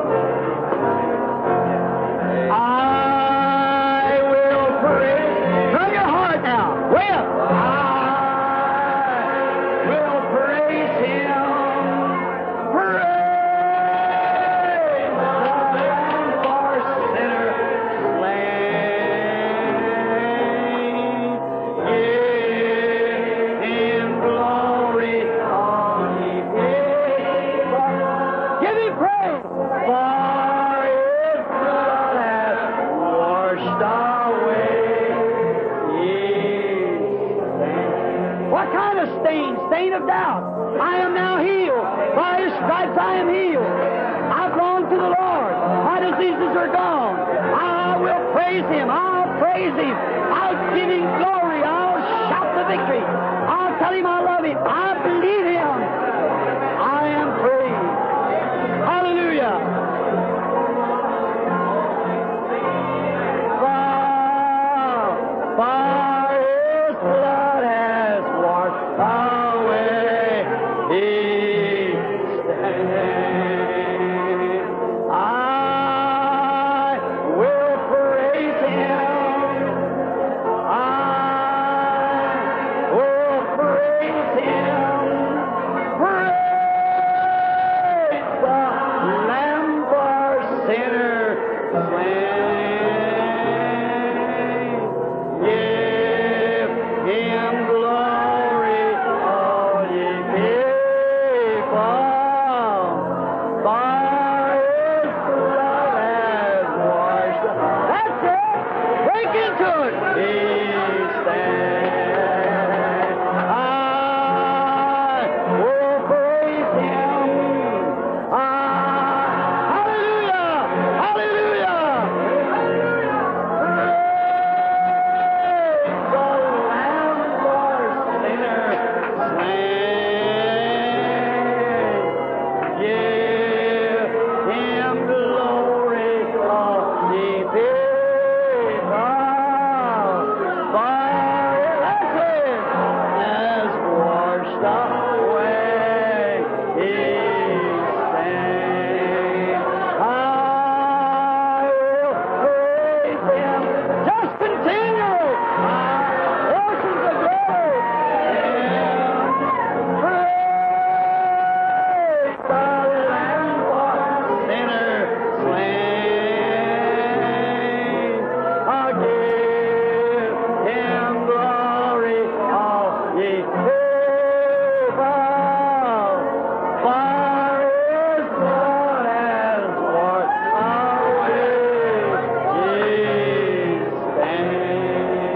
I will praise. From your heart now. Way up. I will praise Him. Praise the Lamb for sinners slain. Give Him glory on His people. Give Him praise. For His blood has washed away His sin. What kind of stain? Stain of doubt. I am now healed. By His stripes I am healed. I belong to the Lord. My diseases are gone. I will praise Him. I'll praise Him. I'll give Him glory. I'll shout the victory. I'll tell Him I love Him. I believe Him. I am praised. Hallelujah. For, for His blood has washed away His sin. I will praise Him. I will praise Him. Praise the Lamb for sinners slain. Give Him glory, all ye people. For His blood has washed. That's it. Break into it. He stands. I will praise Him. I, hallelujah, hallelujah. Praise the Lamb for sinners slain. Give Him glory, all ye people. For His has washed away His sin. I will praise Him. Just continue. Oceans of glory. Praise the Lamb for sinners slain. I give Him glory, all ye people. For His blood has washed away His sin.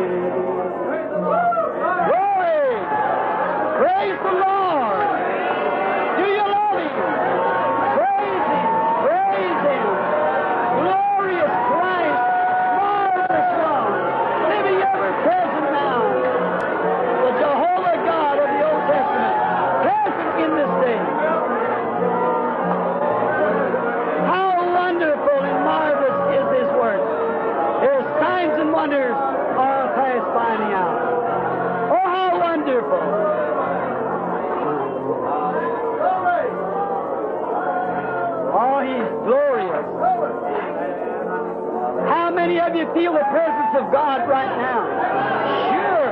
Glory! Praise the Lord! Do you love Him? Praise Him! Praise Him! Glorious Christ! Marvelous One! Living ever present now! The Jehovah God of the Old Testament, present in this day. How wonderful and marvelous is His work! His signs and wonders are past finding out. Oh, how wonderful! Oh, He's glorious. How many of you feel the presence of God right now? Sure.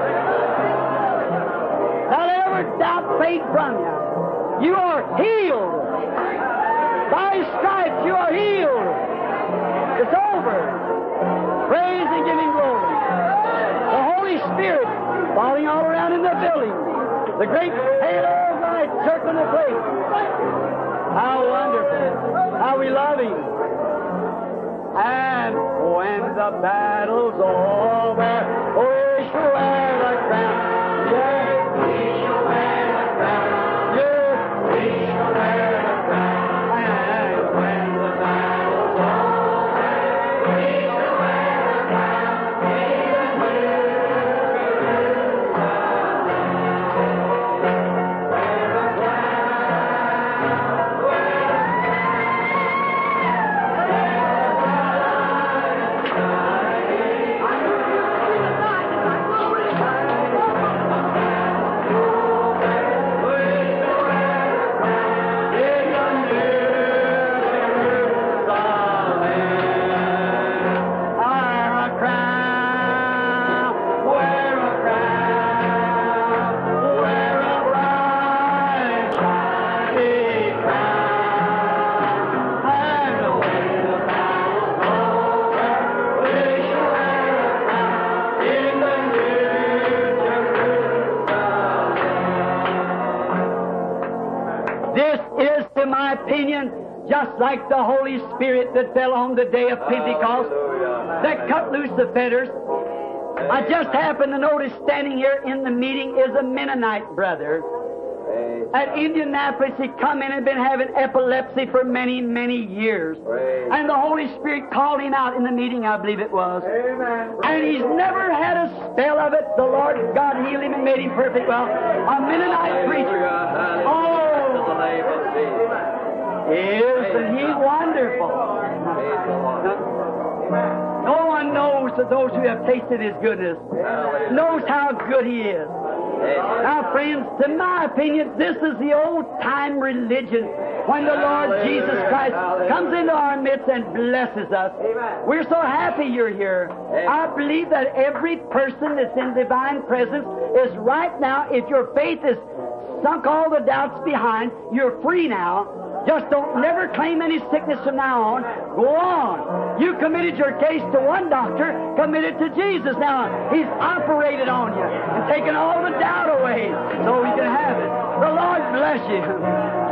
Don't ever doubt faith from you. You are healed. By His stripes you are healed. It's over. Praise and give Him glory. The Holy Spirit falling all around in the building. The great halo of right, circling the place. How wonderful. How we love Him. And when the battle's over, we shall wear the crown. Yes, we shall wear the crown. Yes, we shall wear the crown. And when the battle's over, we shall wear the crown. Just like the Holy Spirit that fell on the day of Pentecost, that cut loose the fetters. I just happened to notice standing here in the meeting is a Mennonite brother. At Indianapolis, he come in and been having epilepsy for many, many years. And the Holy Spirit called him out in the meeting, I believe it was. And he's never had a spell of it. The Lord God healed him and made him perfect well. A Mennonite preacher. Oh! Isn't He wonderful? No one knows that those who have tasted His goodness knows how good He is. Now, friends, to my opinion, this is the old-time religion when the Lord Jesus Christ comes into our midst and blesses us. We're so happy you're here. I believe that every person that's in divine presence is right now, if your faith has sunk all the doubts behind, you're free now. Just don't never claim any sickness from now on. Go on. You committed your case to one doctor, committed to Jesus. Now, He's operated on you and taken all the doubt away so you can have it. The Lord bless you.